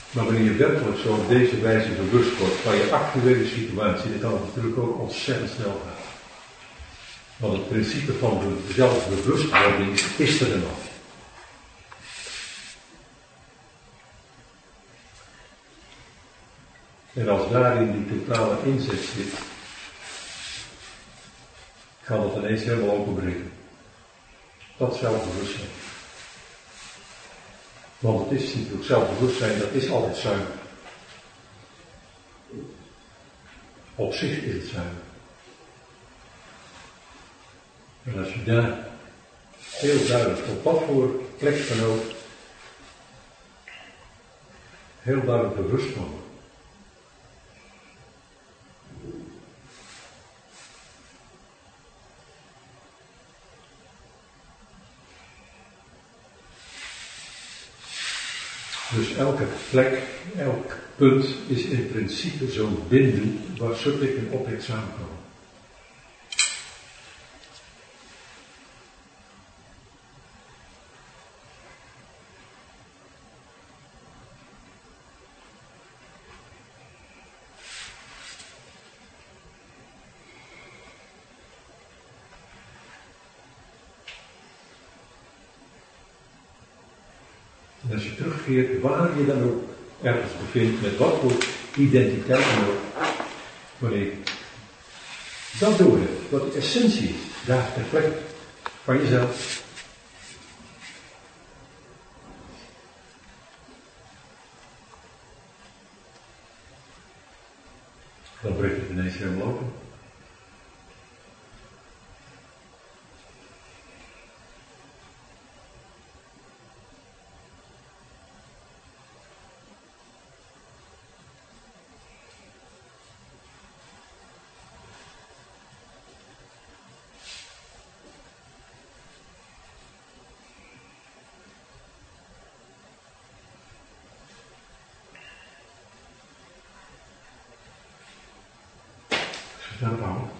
Maar wanneer je werkelijk zo op deze wijze bewust wordt van je actuele situatie, dan kan het natuurlijk ook ontzettend snel gaan. Want het principe van de zelfbewustwording is er nog. En als daarin die totale inzet zit, kan het ineens helemaal openbreken. Dat zelfbewustzijn. Want het is natuurlijk zelfbewustzijn, dat is altijd zuiver. Op zich is het zuiver. En als je daar heel duidelijk, op wat voor plek dan ook, heel duidelijk bewust van wordt. Dus elke plek, elk punt is in principe zo'n binden waar subject en object samenkomen. En als je terugkeert, waar je dan ook ergens bevindt, met wat voor identiteit dan ook, wanneer je dat doorhebt, wat de essentie is, daar ter plekke van jezelf. Dan breekt het ineens helemaal open. Daarom.